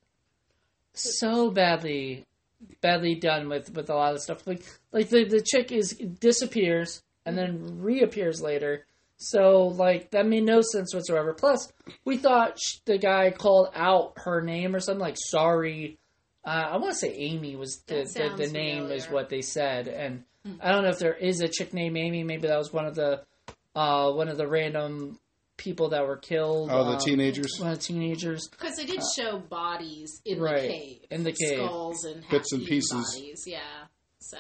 so badly, badly done with, with a lot of stuff. Like, like the, the chick is disappears and then reappears later. So, like, that made no sense whatsoever. Plus, we thought sh- the guy called out her name or something, like, sorry. Uh, I want to say Amy was the, the, the name familiar. is what they said. And mm-hmm. I don't know if there is a chick named Amy. Maybe that was one of the uh, one of the random people that were killed. Oh, the um, teenagers? One of the teenagers. Because they did uh, show bodies in right, the cave. In the cave. Skulls and bits and pieces. Bodies, yeah. So...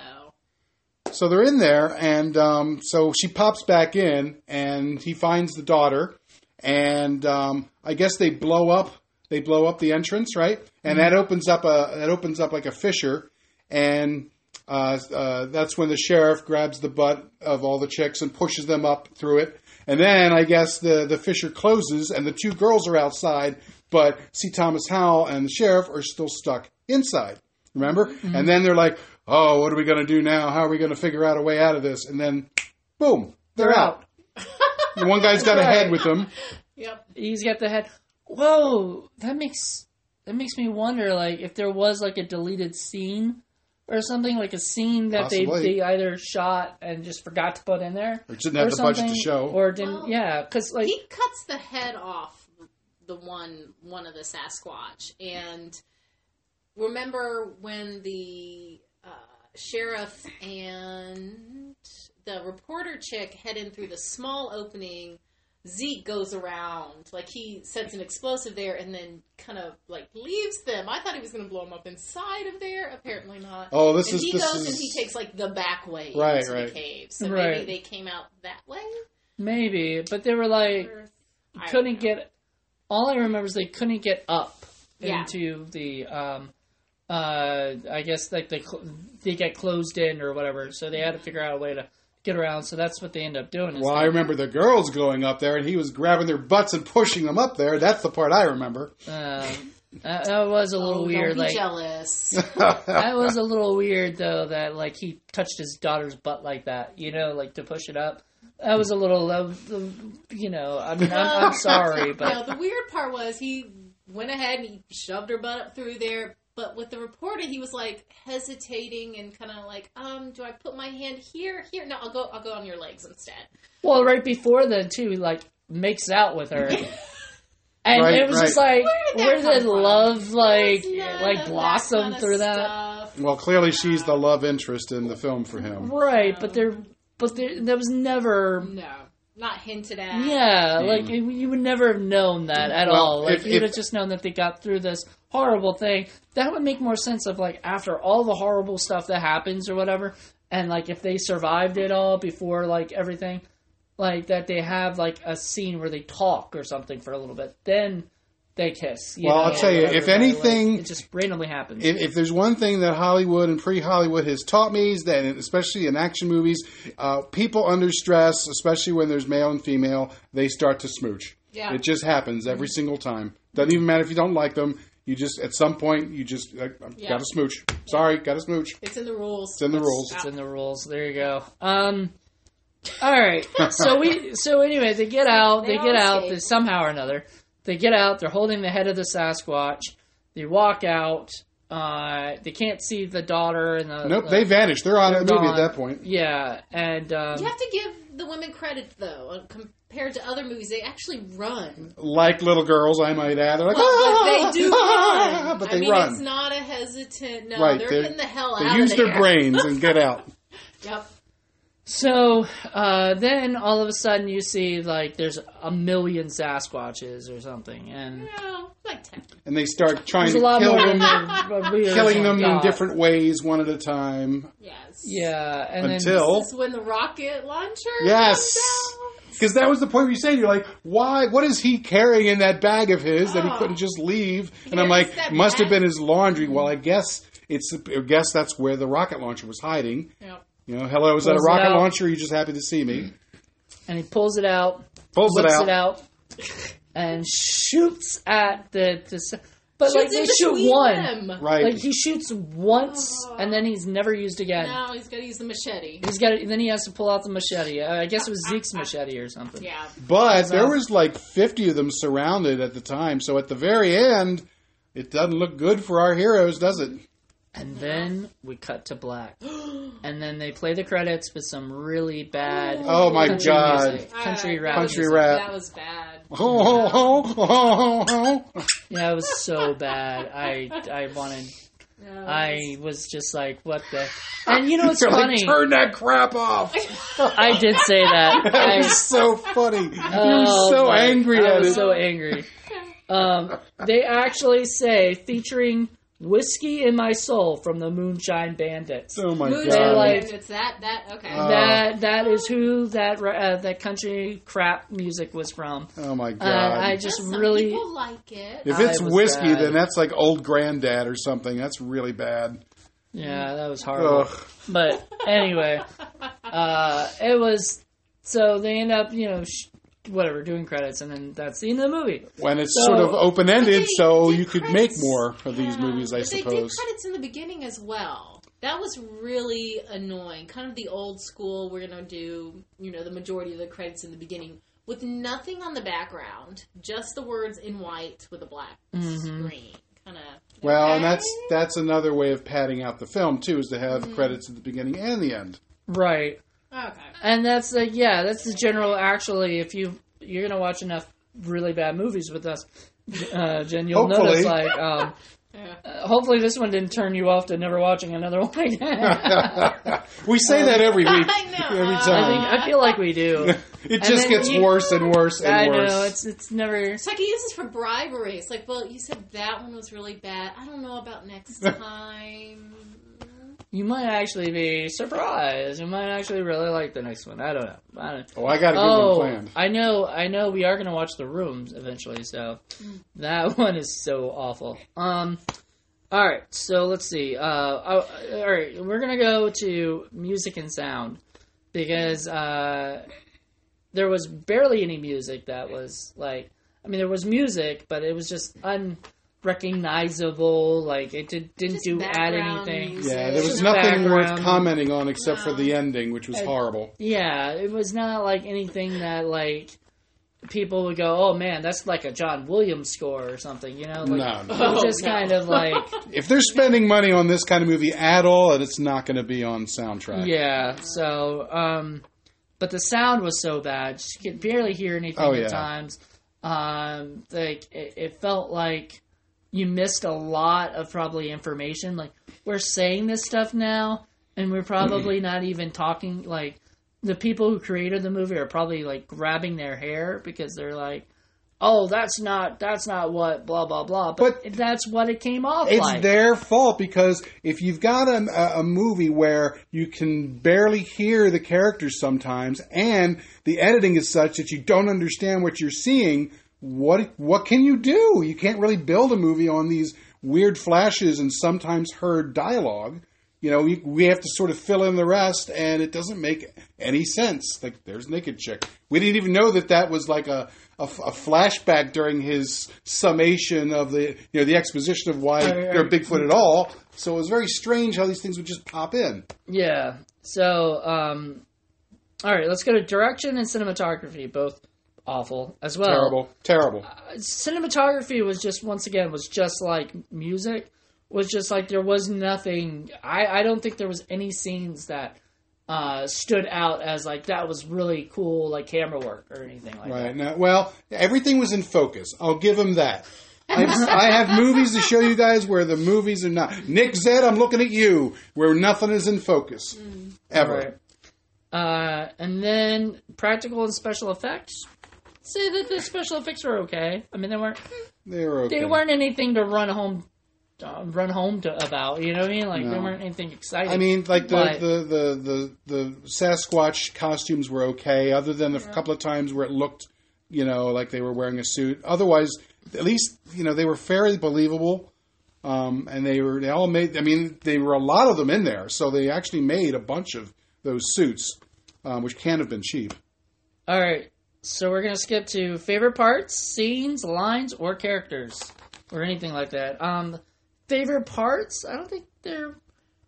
So they're in there, and um, so she pops back in, and he finds the daughter, and um, I guess they blow up. They blow up the entrance, right? And mm-hmm. that opens up a that opens up like a fissure, and uh, uh, that's when the sheriff grabs the butt of all the chicks and pushes them up through it. And then I guess the the fissure closes, and the two girls are outside, but C. Thomas Howell and the sheriff are still stuck inside. Remember? Mm-hmm. And then they're like, oh, what are we going to do now? How are we going to figure out a way out of this? And then, boom, they're, they're out. out. The one guy's got a head with him. Yep. He's got the head. Whoa, that makes that makes me wonder, like, if there was, like, a deleted scene or something, like a scene that they, they either shot and just forgot to put in there. Or didn't have the budget to show. Or didn't, well, yeah, because, like... He cuts the head off the one, one of the Sasquatch, and... Remember when the uh, sheriff and the reporter chick head in through the small opening, Zeke goes around, like he sets an explosive there and then kind of like leaves them. I thought he was going to blow them up inside of there. Apparently not. Oh, this and is... he this goes is... and he takes like the back way right, into right. the cave. So right. maybe they came out that way? Maybe, but they were like, couldn't get... All I remember is they couldn't get up yeah. into the... Um, Uh, I guess like they cl- they get closed in or whatever, so they had to figure out a way to get around. So that's what they end up doing. Well, I remember the girls going up there, and he was grabbing their butts and pushing them up there. That's the part I remember. Uh, that, that was a little oh, weird. Don't be like jealous. That was a little weird though. That like he touched his daughter's butt like that, you know, like to push it up. That was a little, uh, you know. I mean, I'm, I'm sorry, but no, the weird part was he went ahead and he shoved her butt up through there. But with the reporter, he was like hesitating and kind of like, um, do I put my hand here? Here? No, I'll go. I'll go on your legs instead. Well, right before then, too, he like makes out with her, and right, it was right. just like, where did, where did love like like blossom that kind of through that? Stuff. Well, clearly she's the love interest in the film for him, right? But there, but there, there was never. No. Not hinted at. Yeah, mm. like you would never have known that at well, all. Like if, you would if, have just known that they got through this horrible thing. That would make more sense of like after all the horrible stuff that happens or whatever, and like if they survived it all before like everything, like that they have like a scene where they talk or something for a little bit, then they kiss. You well, know, I'll tell you, if anything, like, it just randomly happens. If, if there's one thing that Hollywood and pre-Hollywood has taught me is that, especially in action movies, uh, people under stress, especially when there's male and female, they start to smooch. Yeah. It just happens every single time. Doesn't even matter if you don't like them. You just at some point you just uh, Yeah. got to smooch. Sorry, got to smooch. It's in the rules. It's in the rules. It's in the rules. There you go. Um, all right. So we. So anyway, they get out. They, They get all out. escape. They, somehow or another, they get out. They're holding the head of the Sasquatch. They walk out. Uh, they can't see the daughter and the. Nope, the, they vanished. They're out of the movie gone. at that point. Yeah, and um, You have to give the women credit, though. uh, Compared to other movies, they actually run. Like little girls, I might add. They're like, Well, "Ah!" but they do run. But I they mean, run. it's not a hesitant. No, Right, they're they- getting the hell They out use of their there. brains and get out. Yep. so uh, then all of a sudden you see like there's a million Sasquatches or something, and No, like ten. And they start trying there's a to lot kill more them, than we killing them in thought. different ways, one at a time. Yes. Yeah, and Until- This is when the rocket launcher Yes. comes out. Because that was the point where you saying, you're like, why? What is he carrying in that bag of his that he Oh. couldn't just leave? And I'm Carries like, that must have bag? been his laundry. Well, I guess it's. I guess that's where the rocket launcher was hiding. Yep. You know, hello, is that a Pulls it rocket out. launcher? Or are you just happy to see me? and he pulls it out, Pulls it whips out. it out, and shoots at the. the s- but like Shoots they in shoot between one, them. Right. like he shoots once, Oh. and then he's never used again. Now he's got to use the machete. He's got. Then he has to pull out the machete. Uh, I guess it was Zeke's machete or something. Yeah. But there So- was like fifty of them surrounded at the time. So at the very end, it doesn't look good for our heroes, does it? And then we cut to black, and then they play the credits with some really bad. Oh my country God. music, country Uh, rap. Country music. rap. That was bad. Ho, ho, ho, ho, ho, ho. Yeah, it was so bad. I I wanted. No, I was just like, what the? And you know what's You're funny? like, turn that crap off. I did say that. That I, was so funny. you Oh, were so my- angry I at was it. so angry. Um, they actually say featuring "Whiskey in My Soul" from the Moonshine Bandits. Oh my Moonshine god! like- Bandits, that that okay. Uh, That that is who that uh, that country crap music was from. oh my Uh, god! I just Some really. people like it. if I it's was whiskey, bad. then that's like old granddad or something. That's really bad. Yeah, that was horrible. Ugh. But anyway, uh, it was. So they end up, you know, sh- whatever, doing credits, and then that's the end of the movie. When it's So- sort of open ended, They so did you could credits- make more of these yeah, movies, I but They did suppose. credits in the beginning as well. That was really annoying. Kind of the old school. We're gonna do, you know, the majority of the credits in the beginning with nothing on the background, just the words in white with a black Mm-hmm. screen. Kind of. Well, and that's that's another way of padding out the film too, is to have credits at the beginning and the end. Right. Okay. And that's like, yeah, that's the general. Actually, if you you're gonna watch enough really bad movies with us, uh, Jen, you'll Hopefully. notice like, um, Yeah. uh, hopefully this one didn't turn you off to never watching another one again. We say that every week, I know. every I time. think I feel like we do. It and just then gets you- worse and worse and I worse. know it's it's never. It's like he uses for bribery. It's like, well, you said that one was really bad. I don't know about next time. You might actually be surprised. You might actually really like the next one. I don't know. I don't. Oh, I got a good Oh, one planned. I know. I know. We are going to watch The Rooms eventually. So that one is so awful. Um. All right. So let's see. Uh. oh, all right. We're gonna go to music and sound because uh, there was barely any music that was like. I mean, there was music, but it was just unrecognizable. Like it did, didn't Just do add background anything. music. Yeah, there was Just nothing worth background. commenting on except for No. the ending, which was Uh, horrible. Yeah, it was not like anything that like people would go, "Oh man, that's like a John Williams score or something," you know? Like, No, no. it was Oh, just no. kind of like, If they're spending money on this kind of movie at all, and it's not going to be on soundtrack. yeah. So, um, but the sound was so bad, just could barely hear anything Oh, at yeah. times. Um, like it, it felt like you missed a lot of probably information. Like we're saying this stuff now, and we're probably not even talking like. The people who created the movie are probably like grabbing their hair because they're like, "Oh, that's not that's not what blah blah blah." But, But that's what it came off It's like. their fault because if you've got a, a- a movie where you can barely hear the characters sometimes, and the editing is such that you don't understand what you're seeing, what what can you do? You can't really build a movie on these weird flashes and sometimes heard dialogue. you know, we, we have to sort of fill in the rest, and it doesn't make any sense. Like, there's Naked Chick. We didn't even know that that was like a, a, a flashback during his summation of the, you know, the exposition of why Right, right. they're Bigfoot at all. So it was very strange how these things would just pop in. Yeah. So, um, all right, let's go to direction and cinematography. Both awful as well. Terrible. Terrible. Cinematography was just, once again, was just like music. Was just like there was nothing. I, I don't think there was any scenes that uh, stood out as like that was really cool, like camera work or anything like Right. that. Now, well, everything was in focus. I'll give him that. I've, I have movies to show you guys where the movies are not. Nick Zed, I'm looking at you, where nothing is in focus. Mm. Ever. Right. Uh, and then practical and special effects. Say that the special effects were okay. I mean, they weren't. They were okay. They weren't anything to run home. Uh, run home to about, you know what I mean? Like, No. they weren't anything exciting. I mean, like, the, but, the, the, the, the Sasquatch costumes were okay, other than the Yeah. couple of times where it looked, you know, like they were wearing a suit. Otherwise, at least, you know, they were fairly believable. Um, and they were, they all made, I mean, they were a lot of them in there. So they actually made a bunch of those suits, um, which can't have been cheap. All right, so we're gonna skip to favorite parts, scenes, lines, or characters, or anything like that. Um, favorite parts? I don't think they're.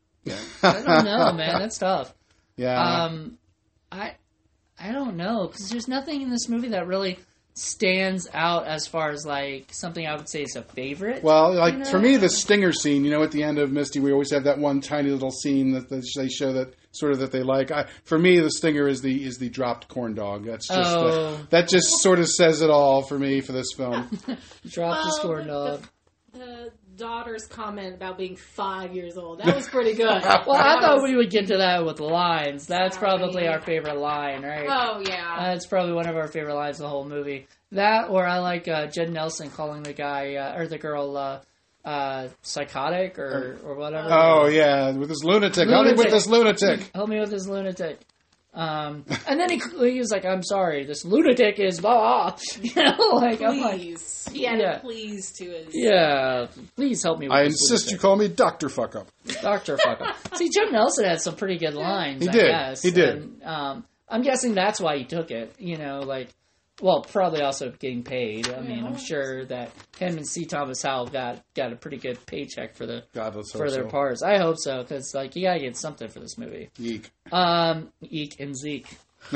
I don't know, man. That's tough. Yeah. Um, I I don't know because there's nothing in this movie that really stands out as far as like something I would say is a favorite. Well, like you know? for me, the stinger scene, you know, at the end of Misty, we always have that one tiny little scene that, that they show that sort of that they like. I, for me, the stinger is the is the dropped corn dog. That's just Oh. the, that just sort of says it all for me for this film. Drop the Well, score the- dog. The daughter's comment about being five years old. That was pretty good. Well, I That thought was- we would get to that with the lines. That's Sorry. probably our favorite line, right? Oh, yeah. That's probably one of our favorite lines in the whole movie. That, or I like uh, Jed Nelson calling the guy uh, or the girl uh, uh, psychotic or or whatever. Oh yeah, with this lunatic. Help me with Lunatic. this lunatic. Help me with this lunatic. Um, and then he he was like, "I'm sorry, this lunatic is blah." blah." You know, like I'm like, Please. He added Yeah. please to his... "Yeah, please help me." with I this insist you lunatic." call me Doctor Fuck Up. Doctor Fuck Up. See, Jim Nelson had some pretty good lines. He I did. guess. He did. And, um, I'm guessing that's why he took it. You know, like, well, probably also getting paid. I mean, I'm sure that him and C. Thomas Howell got got a pretty good paycheck for the God, let's hope for their so. parts. I hope so because like you gotta get something for this movie. Yeek. Um, Eek and Zeke.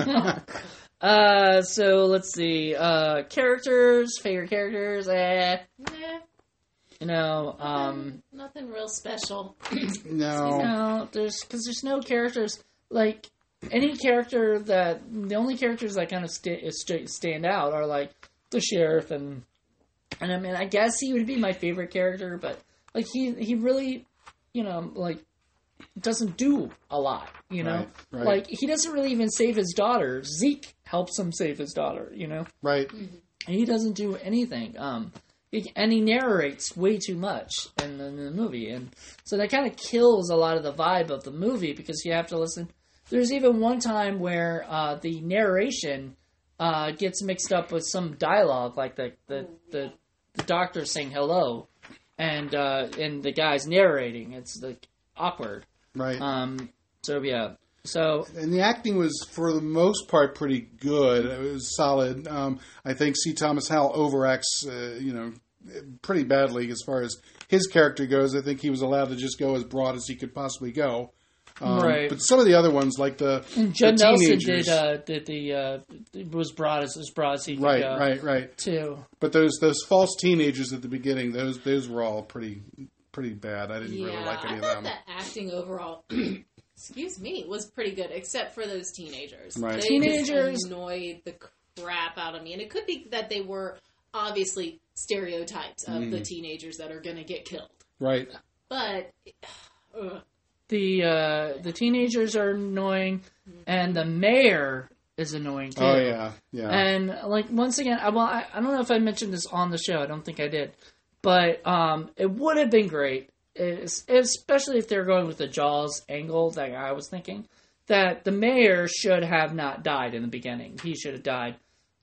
uh, so let's see. Uh, characters, favorite characters. Eh, Eh, you know, um. nothing real special. No. No, there's because there's no characters like any character that the only characters that kind of sta- st- stand out are like the sheriff and and I mean I guess he would be my favorite character, but like he he really you know like doesn't do a lot, you know, Right, right. like he doesn't really even save his daughter. Zeke helps him save his daughter, you know. Right. And he doesn't do anything. Um, he, and he narrates way too much in the, in the movie, and so that kind of kills a lot of the vibe of the movie because you have to listen. There's even one time where uh, the narration uh, gets mixed up with some dialogue, like the the, the, the doctor saying hello, and uh, and the guy's narrating. It's like awkward. Right. Um, so yeah. So And the acting was, for the most part, pretty good. It was solid. Um, I think C. Thomas Howell overacts, uh, you know, pretty badly as far as his character goes. I think he was allowed to just go as broad as he could possibly go. Um, Right. But some of the other ones, like the, and Judd the Nelson teenagers, did uh, did the uh, was broad as as broad as he could right, go. right, right. Too. But those those false teenagers at the beginning, those those were all pretty pretty bad. I didn't Yeah, really like any I of thought them. that acting overall, excuse me, was pretty good, except for those teenagers. Right. They Teenagers- just annoyed the crap out of me, and it could be that they were obviously stereotypes of Mm. the teenagers that are going to get killed. Right. But ugh, The uh, the teenagers are annoying, and the mayor is annoying too. Oh yeah, yeah. And like once again, I, well, I, I don't know if I mentioned this on the show. I don't think I did, but um, it would have been great, es- especially if they're going with the Jaws angle that I was thinking. That the mayor should have not died in the beginning. He should have died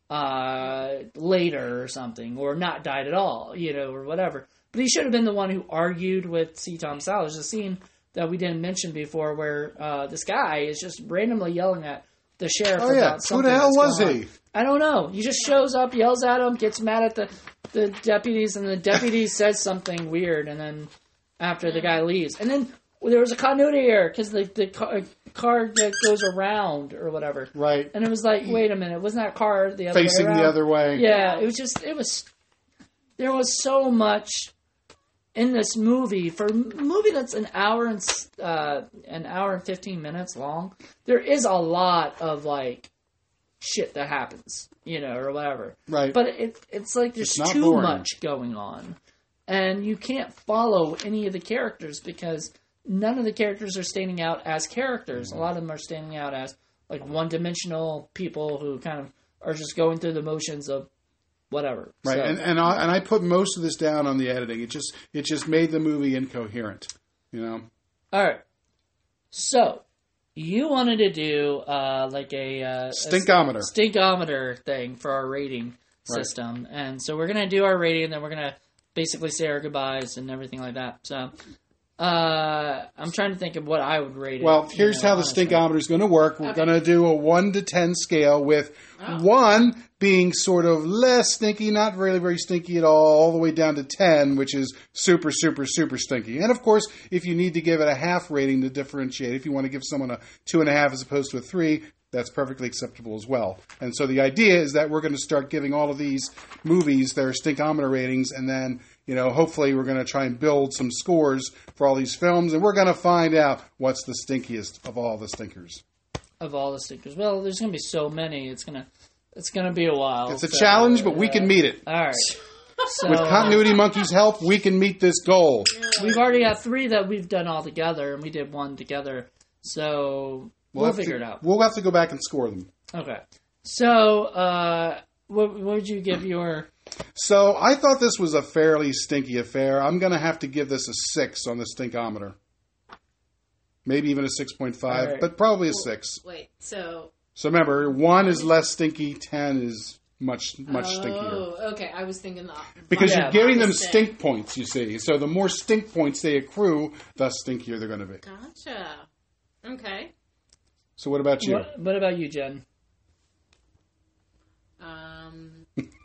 uh, later or something, or not died at all, you know, or whatever. But he should have been the one who argued with C. Thomas Howell. There's a scene that we didn't mention before, where uh, this guy is just randomly yelling at the sheriff Oh, yeah. about Who something. the hell that's was going he? on. I don't know. He just shows up, yells at him, gets mad at the, the deputies, and the deputy says something weird, and then after the guy leaves. And then well, there was a continuity error because the, the car, car that goes around or whatever. Right. And it was like, wait a minute, wasn't that car the other Facing way around? the other way. Yeah, it was just, it was, there was so much in this movie. For a movie that's an hour and, uh, an hour and fifteen minutes long, there is a lot of, like, shit that happens, you know, or whatever. Right. But it, it's like there's It's not too boring. much going on. And you can't follow any of the characters because none of the characters are standing out as characters. A lot of them are standing out as like one-dimensional people who kind of are just going through the motions of whatever. Right, So, and and I, and I put most of this down on the editing. It just it just made the movie incoherent, you know. all right. So you wanted to do uh, like a uh, Stinkometer. a stinkometer thing for our rating Right. system, and so we're gonna do our rating, and then we're gonna basically say our goodbyes and everything like that. So. Uh, I'm trying to think of what I would rate it. Well, you here's know, how the honestly. stinkometer is going to work. We're Okay. going to do a one to ten scale with Oh. one being sort of less stinky, not really very stinky at all, all the way down to ten, which is super, super, super stinky. And of course, if you need to give it a half rating to differentiate, if you want to give someone a two and a half as opposed to a three, that's perfectly acceptable as well. And so the idea is that we're going to start giving all of these movies their stinkometer ratings, and then, you know, hopefully we're going to try and build some scores for all these films, and we're going to find out what's the stinkiest of all the stinkers. Of all the stickers. Well, there's going to be so many. It's going to it's going to be a while. It's a so, challenge, but we uh, can meet it. All right. So With Continuity Monkey's help, we can meet this goal. we've already got three that we've done all together, and we did one together. So we'll, have figure to, it out. We'll have to go back and score them. Okay. So uh, what, what would you give your... So I thought this was a fairly stinky affair. I'm going to have to give this a six on the stinkometer. Maybe even a six point five, All right. but probably a six. Wait, so So remember, one is less stinky, ten is much, much stinkier. oh, okay. I was thinking the Because Yeah. you're giving them opposite. stink points, you see. So the more stink points they accrue, the stinkier they're going to be. Gotcha. Okay. So what about you? What, what about you, Jen? Um,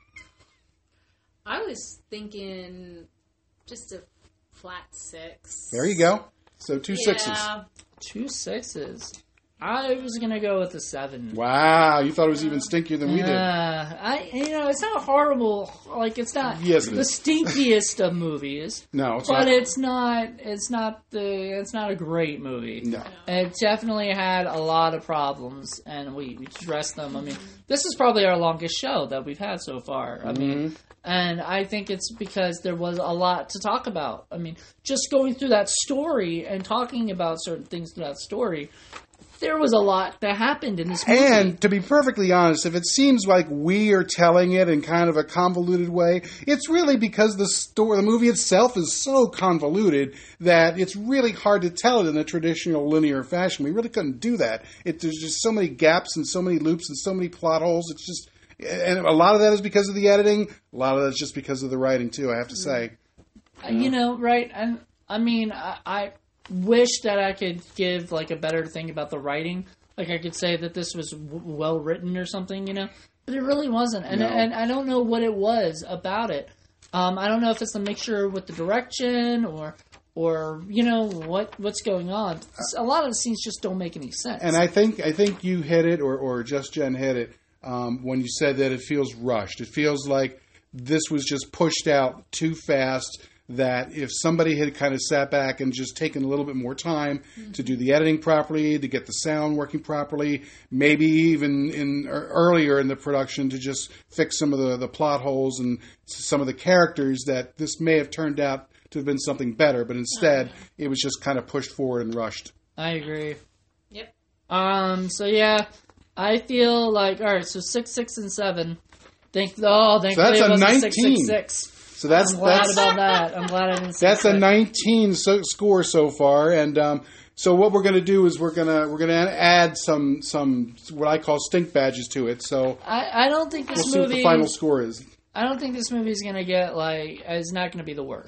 I was thinking just a flat six. There you go. So two sixes. Yeah. Two sixes. I was going to go with a seven. Wow, you thought it was even stinkier than we did. Uh, I you know it's not horrible. Like it's not Yes, it the is. stinkiest of movies, No, it's but not. it's not it's not the it's not a great movie. No. It definitely had a lot of problems, and we, we addressed them. I mean, this is probably our longest show that we've had so far. I mean, Mm-hmm. and I think it's because there was a lot to talk about. I mean, just going through that story and talking about certain things through that story, there was a lot that happened in this movie. And to be perfectly honest, if it seems like we are telling it in kind of a convoluted way, it's really because the story, the movie itself is so convoluted that it's really hard to tell it in a traditional linear fashion. We really couldn't do that. It, there's just so many gaps and so many loops and so many plot holes. It's just, and a lot of that is because of the editing. A lot of that's just because of the writing too, I have to say. You know, right? And I mean, I, I wish that I could give like a better thing about the writing. Like I could say that this was w- well written or something, you know, but it really wasn't. And No. and I don't know what it was about it. Um, I don't know if it's a mixture with the direction or or you know what what's going on. A lot of the scenes just don't make any sense. And I think I think you hit it, or, or Just Jen hit it, um, when you said that it feels rushed. It feels like this was just pushed out too fast, that if somebody had kind of sat back and just taken a little bit more time mm-hmm. to do the editing properly, to get the sound working properly, maybe even in er, earlier in the production to just fix some of the, the plot holes and some of the characters, that this may have turned out to have been something better, but instead oh, it was just kind of pushed forward and rushed. I agree. Yep. Um. So yeah, I feel like all right. So six, six, and seven. Thank oh, thankfully that's it a wasn't nineteen. six, six, six. So that's I'm glad that's about that. I'm glad I didn't. say that's a six. nineteen so, score so far, and um, so what we're going to do is we're gonna we're gonna add some some what I call stink badges to it. So I, I don't think this we'll see what movie. the final score is. I don't think this movie is gonna get like. It's not gonna be the worst.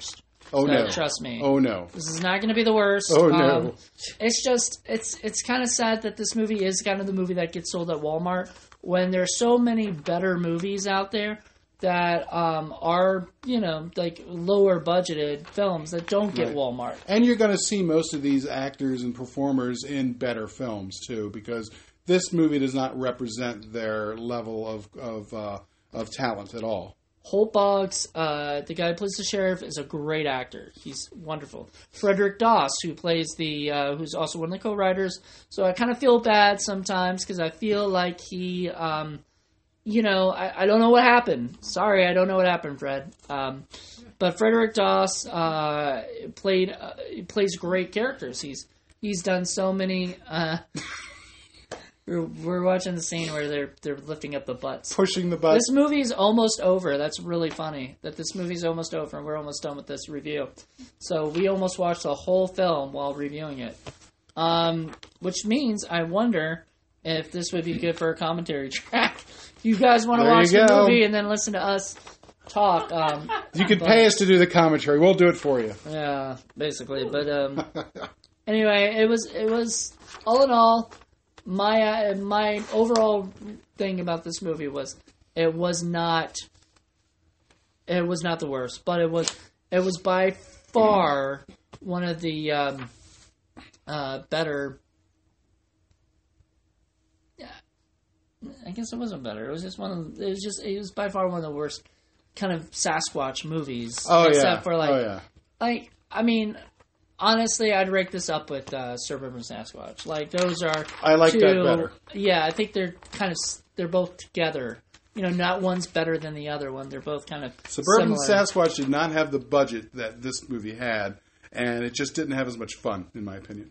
Oh, So, no. trust me. Oh, no. This is not going to be the worst. Oh, no. Um, it's just, it's it's kind of sad that this movie is kind of the movie that gets sold at Walmart when there's so many better movies out there that um, are, you know, like lower budgeted films that don't get Right. Walmart. And you're going to see most of these actors and performers in better films, too, because this movie does not represent their level of of, uh, of talent at all. Holt Boggs, uh, the guy who plays the sheriff, is a great actor. He's wonderful. Frederick Doss, who plays the, uh, who's also one of the co-writers. So I kind of feel bad sometimes because I feel like he, um, you know, I, I don't know what happened. Sorry, I don't know what happened, Fred. Um, but Frederick Doss uh, played uh, plays great characters. He's he's done so many. Uh, we're, we're watching the scene where they're they're lifting up the butts. Pushing the button. This movie's almost over. That's really funny that this movie's almost over and we're almost done with this review. So we almost watched the whole film while reviewing it. Um, which means I wonder if this would be good for a commentary track. If you guys want to There you watch the go. movie and then listen to us talk. Um, You could but- pay us to do the commentary. We'll do it for you. yeah, basically. But um, anyway, it was it was all in all, my uh, my overall thing about this movie was it was not it was not the worst, but it was it was by far one of the um, uh, better. Yeah, I guess it wasn't better. It was just one of it was just it was by far one of the worst kind of Sasquatch movies. Oh, except yeah. for like oh, yeah. like I mean, honestly, I'd rank this up with uh, Suburban Sasquatch. Like those are. I like two, that better. Yeah, I think they're kind of they're both together. You know, not one's better than the other one. They're both kind of Suburban similar. Sasquatch did not have the budget that this movie had, and it just didn't have as much fun, in my opinion.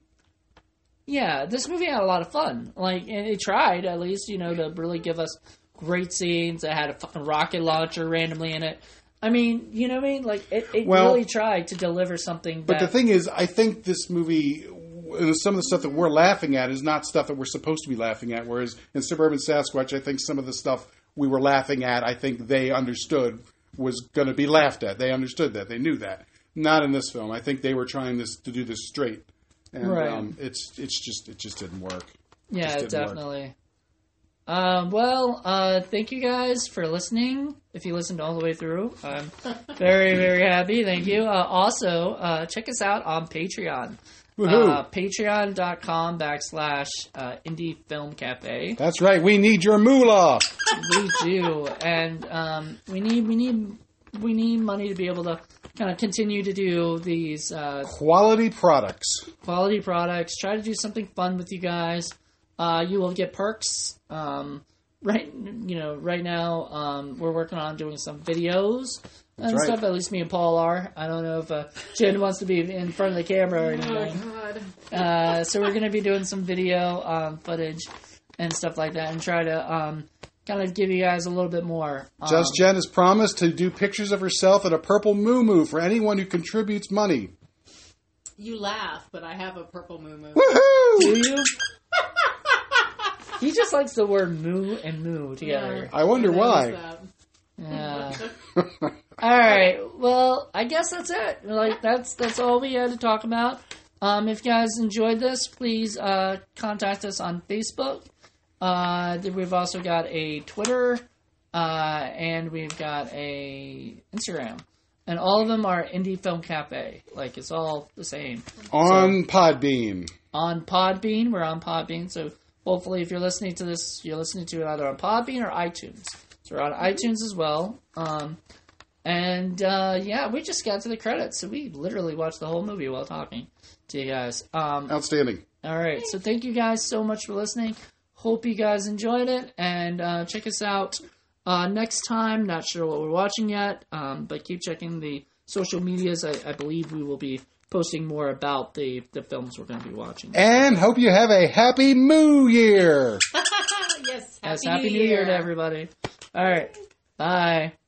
Yeah, this movie had a lot of fun. Like, and it tried at least, you know, to really give us great scenes. It had a fucking rocket launcher randomly in it. I mean, you know what I mean? Like, it, it Well, really tried to deliver something. But that, the thing is, I think this movie, and some of the stuff that we're laughing at is not stuff that we're supposed to be laughing at, whereas in Suburban Sasquatch, I think some of the stuff we were laughing at, I think they understood was going to be laughed at. They understood that. They knew that. Not in this film. I think they were trying this to do this straight. And Right. um, it's it's just it just didn't work. yeah, just didn't work. definitely. Um, well, uh, thank you guys for listening. If you listened all the way through, I'm very, very happy. Thank you. Uh, also, uh, check us out on Patreon. Woohoo. Uh, Patreon.com backslash uh, Indie Film Cafe. That's right. We need your moolah. We do, and um, we need we need we need money to be able to kind of continue to do these uh, Quality products. quality products. Try to do something fun with you guys. Uh, you will get perks. Um, right, you know, right now um, we're working on doing some videos and right. stuff. At least me and Paul are. I don't know if uh, Jen wants to be in front of the camera or anything. Oh, God. Uh, so we're going to be doing some video um, footage and stuff like that, and try to um, kind of give you guys a little bit more. Um, Just Jen has promised to do pictures of herself in a purple moo-moo for anyone who contributes money. You laugh, but I have a purple moo moo. Woohoo! do you? He just likes the word moo and moo together. I wonder why. Yeah. All right. Well, I guess that's it. Like that's that's all we had to talk about. Um, if you guys enjoyed this, please uh, contact us on Facebook. Uh, we've also got a Twitter, uh, and we've got a Instagram, and all of them are Indie Film Cafe. Like it's all the same. On Podbean. On Podbean, we're on Podbean. So hopefully, if you're listening to this, you're listening to it either on Podbean or iTunes. So we're on iTunes as well. Um, and uh, yeah, we just got to the credits, so we literally watched the whole movie while talking to you guys. Um, Outstanding. all right, so thank you guys so much for listening. Hope you guys enjoyed it, and uh, check us out uh, next time. Not sure what we're watching yet, um, but keep checking the social medias. I, I believe we will be posting more about the, the films we're going to be watching. And hope you have a happy Moo Year. Yes, happy, Yes, Happy New New Year Year to everybody. All right, bye.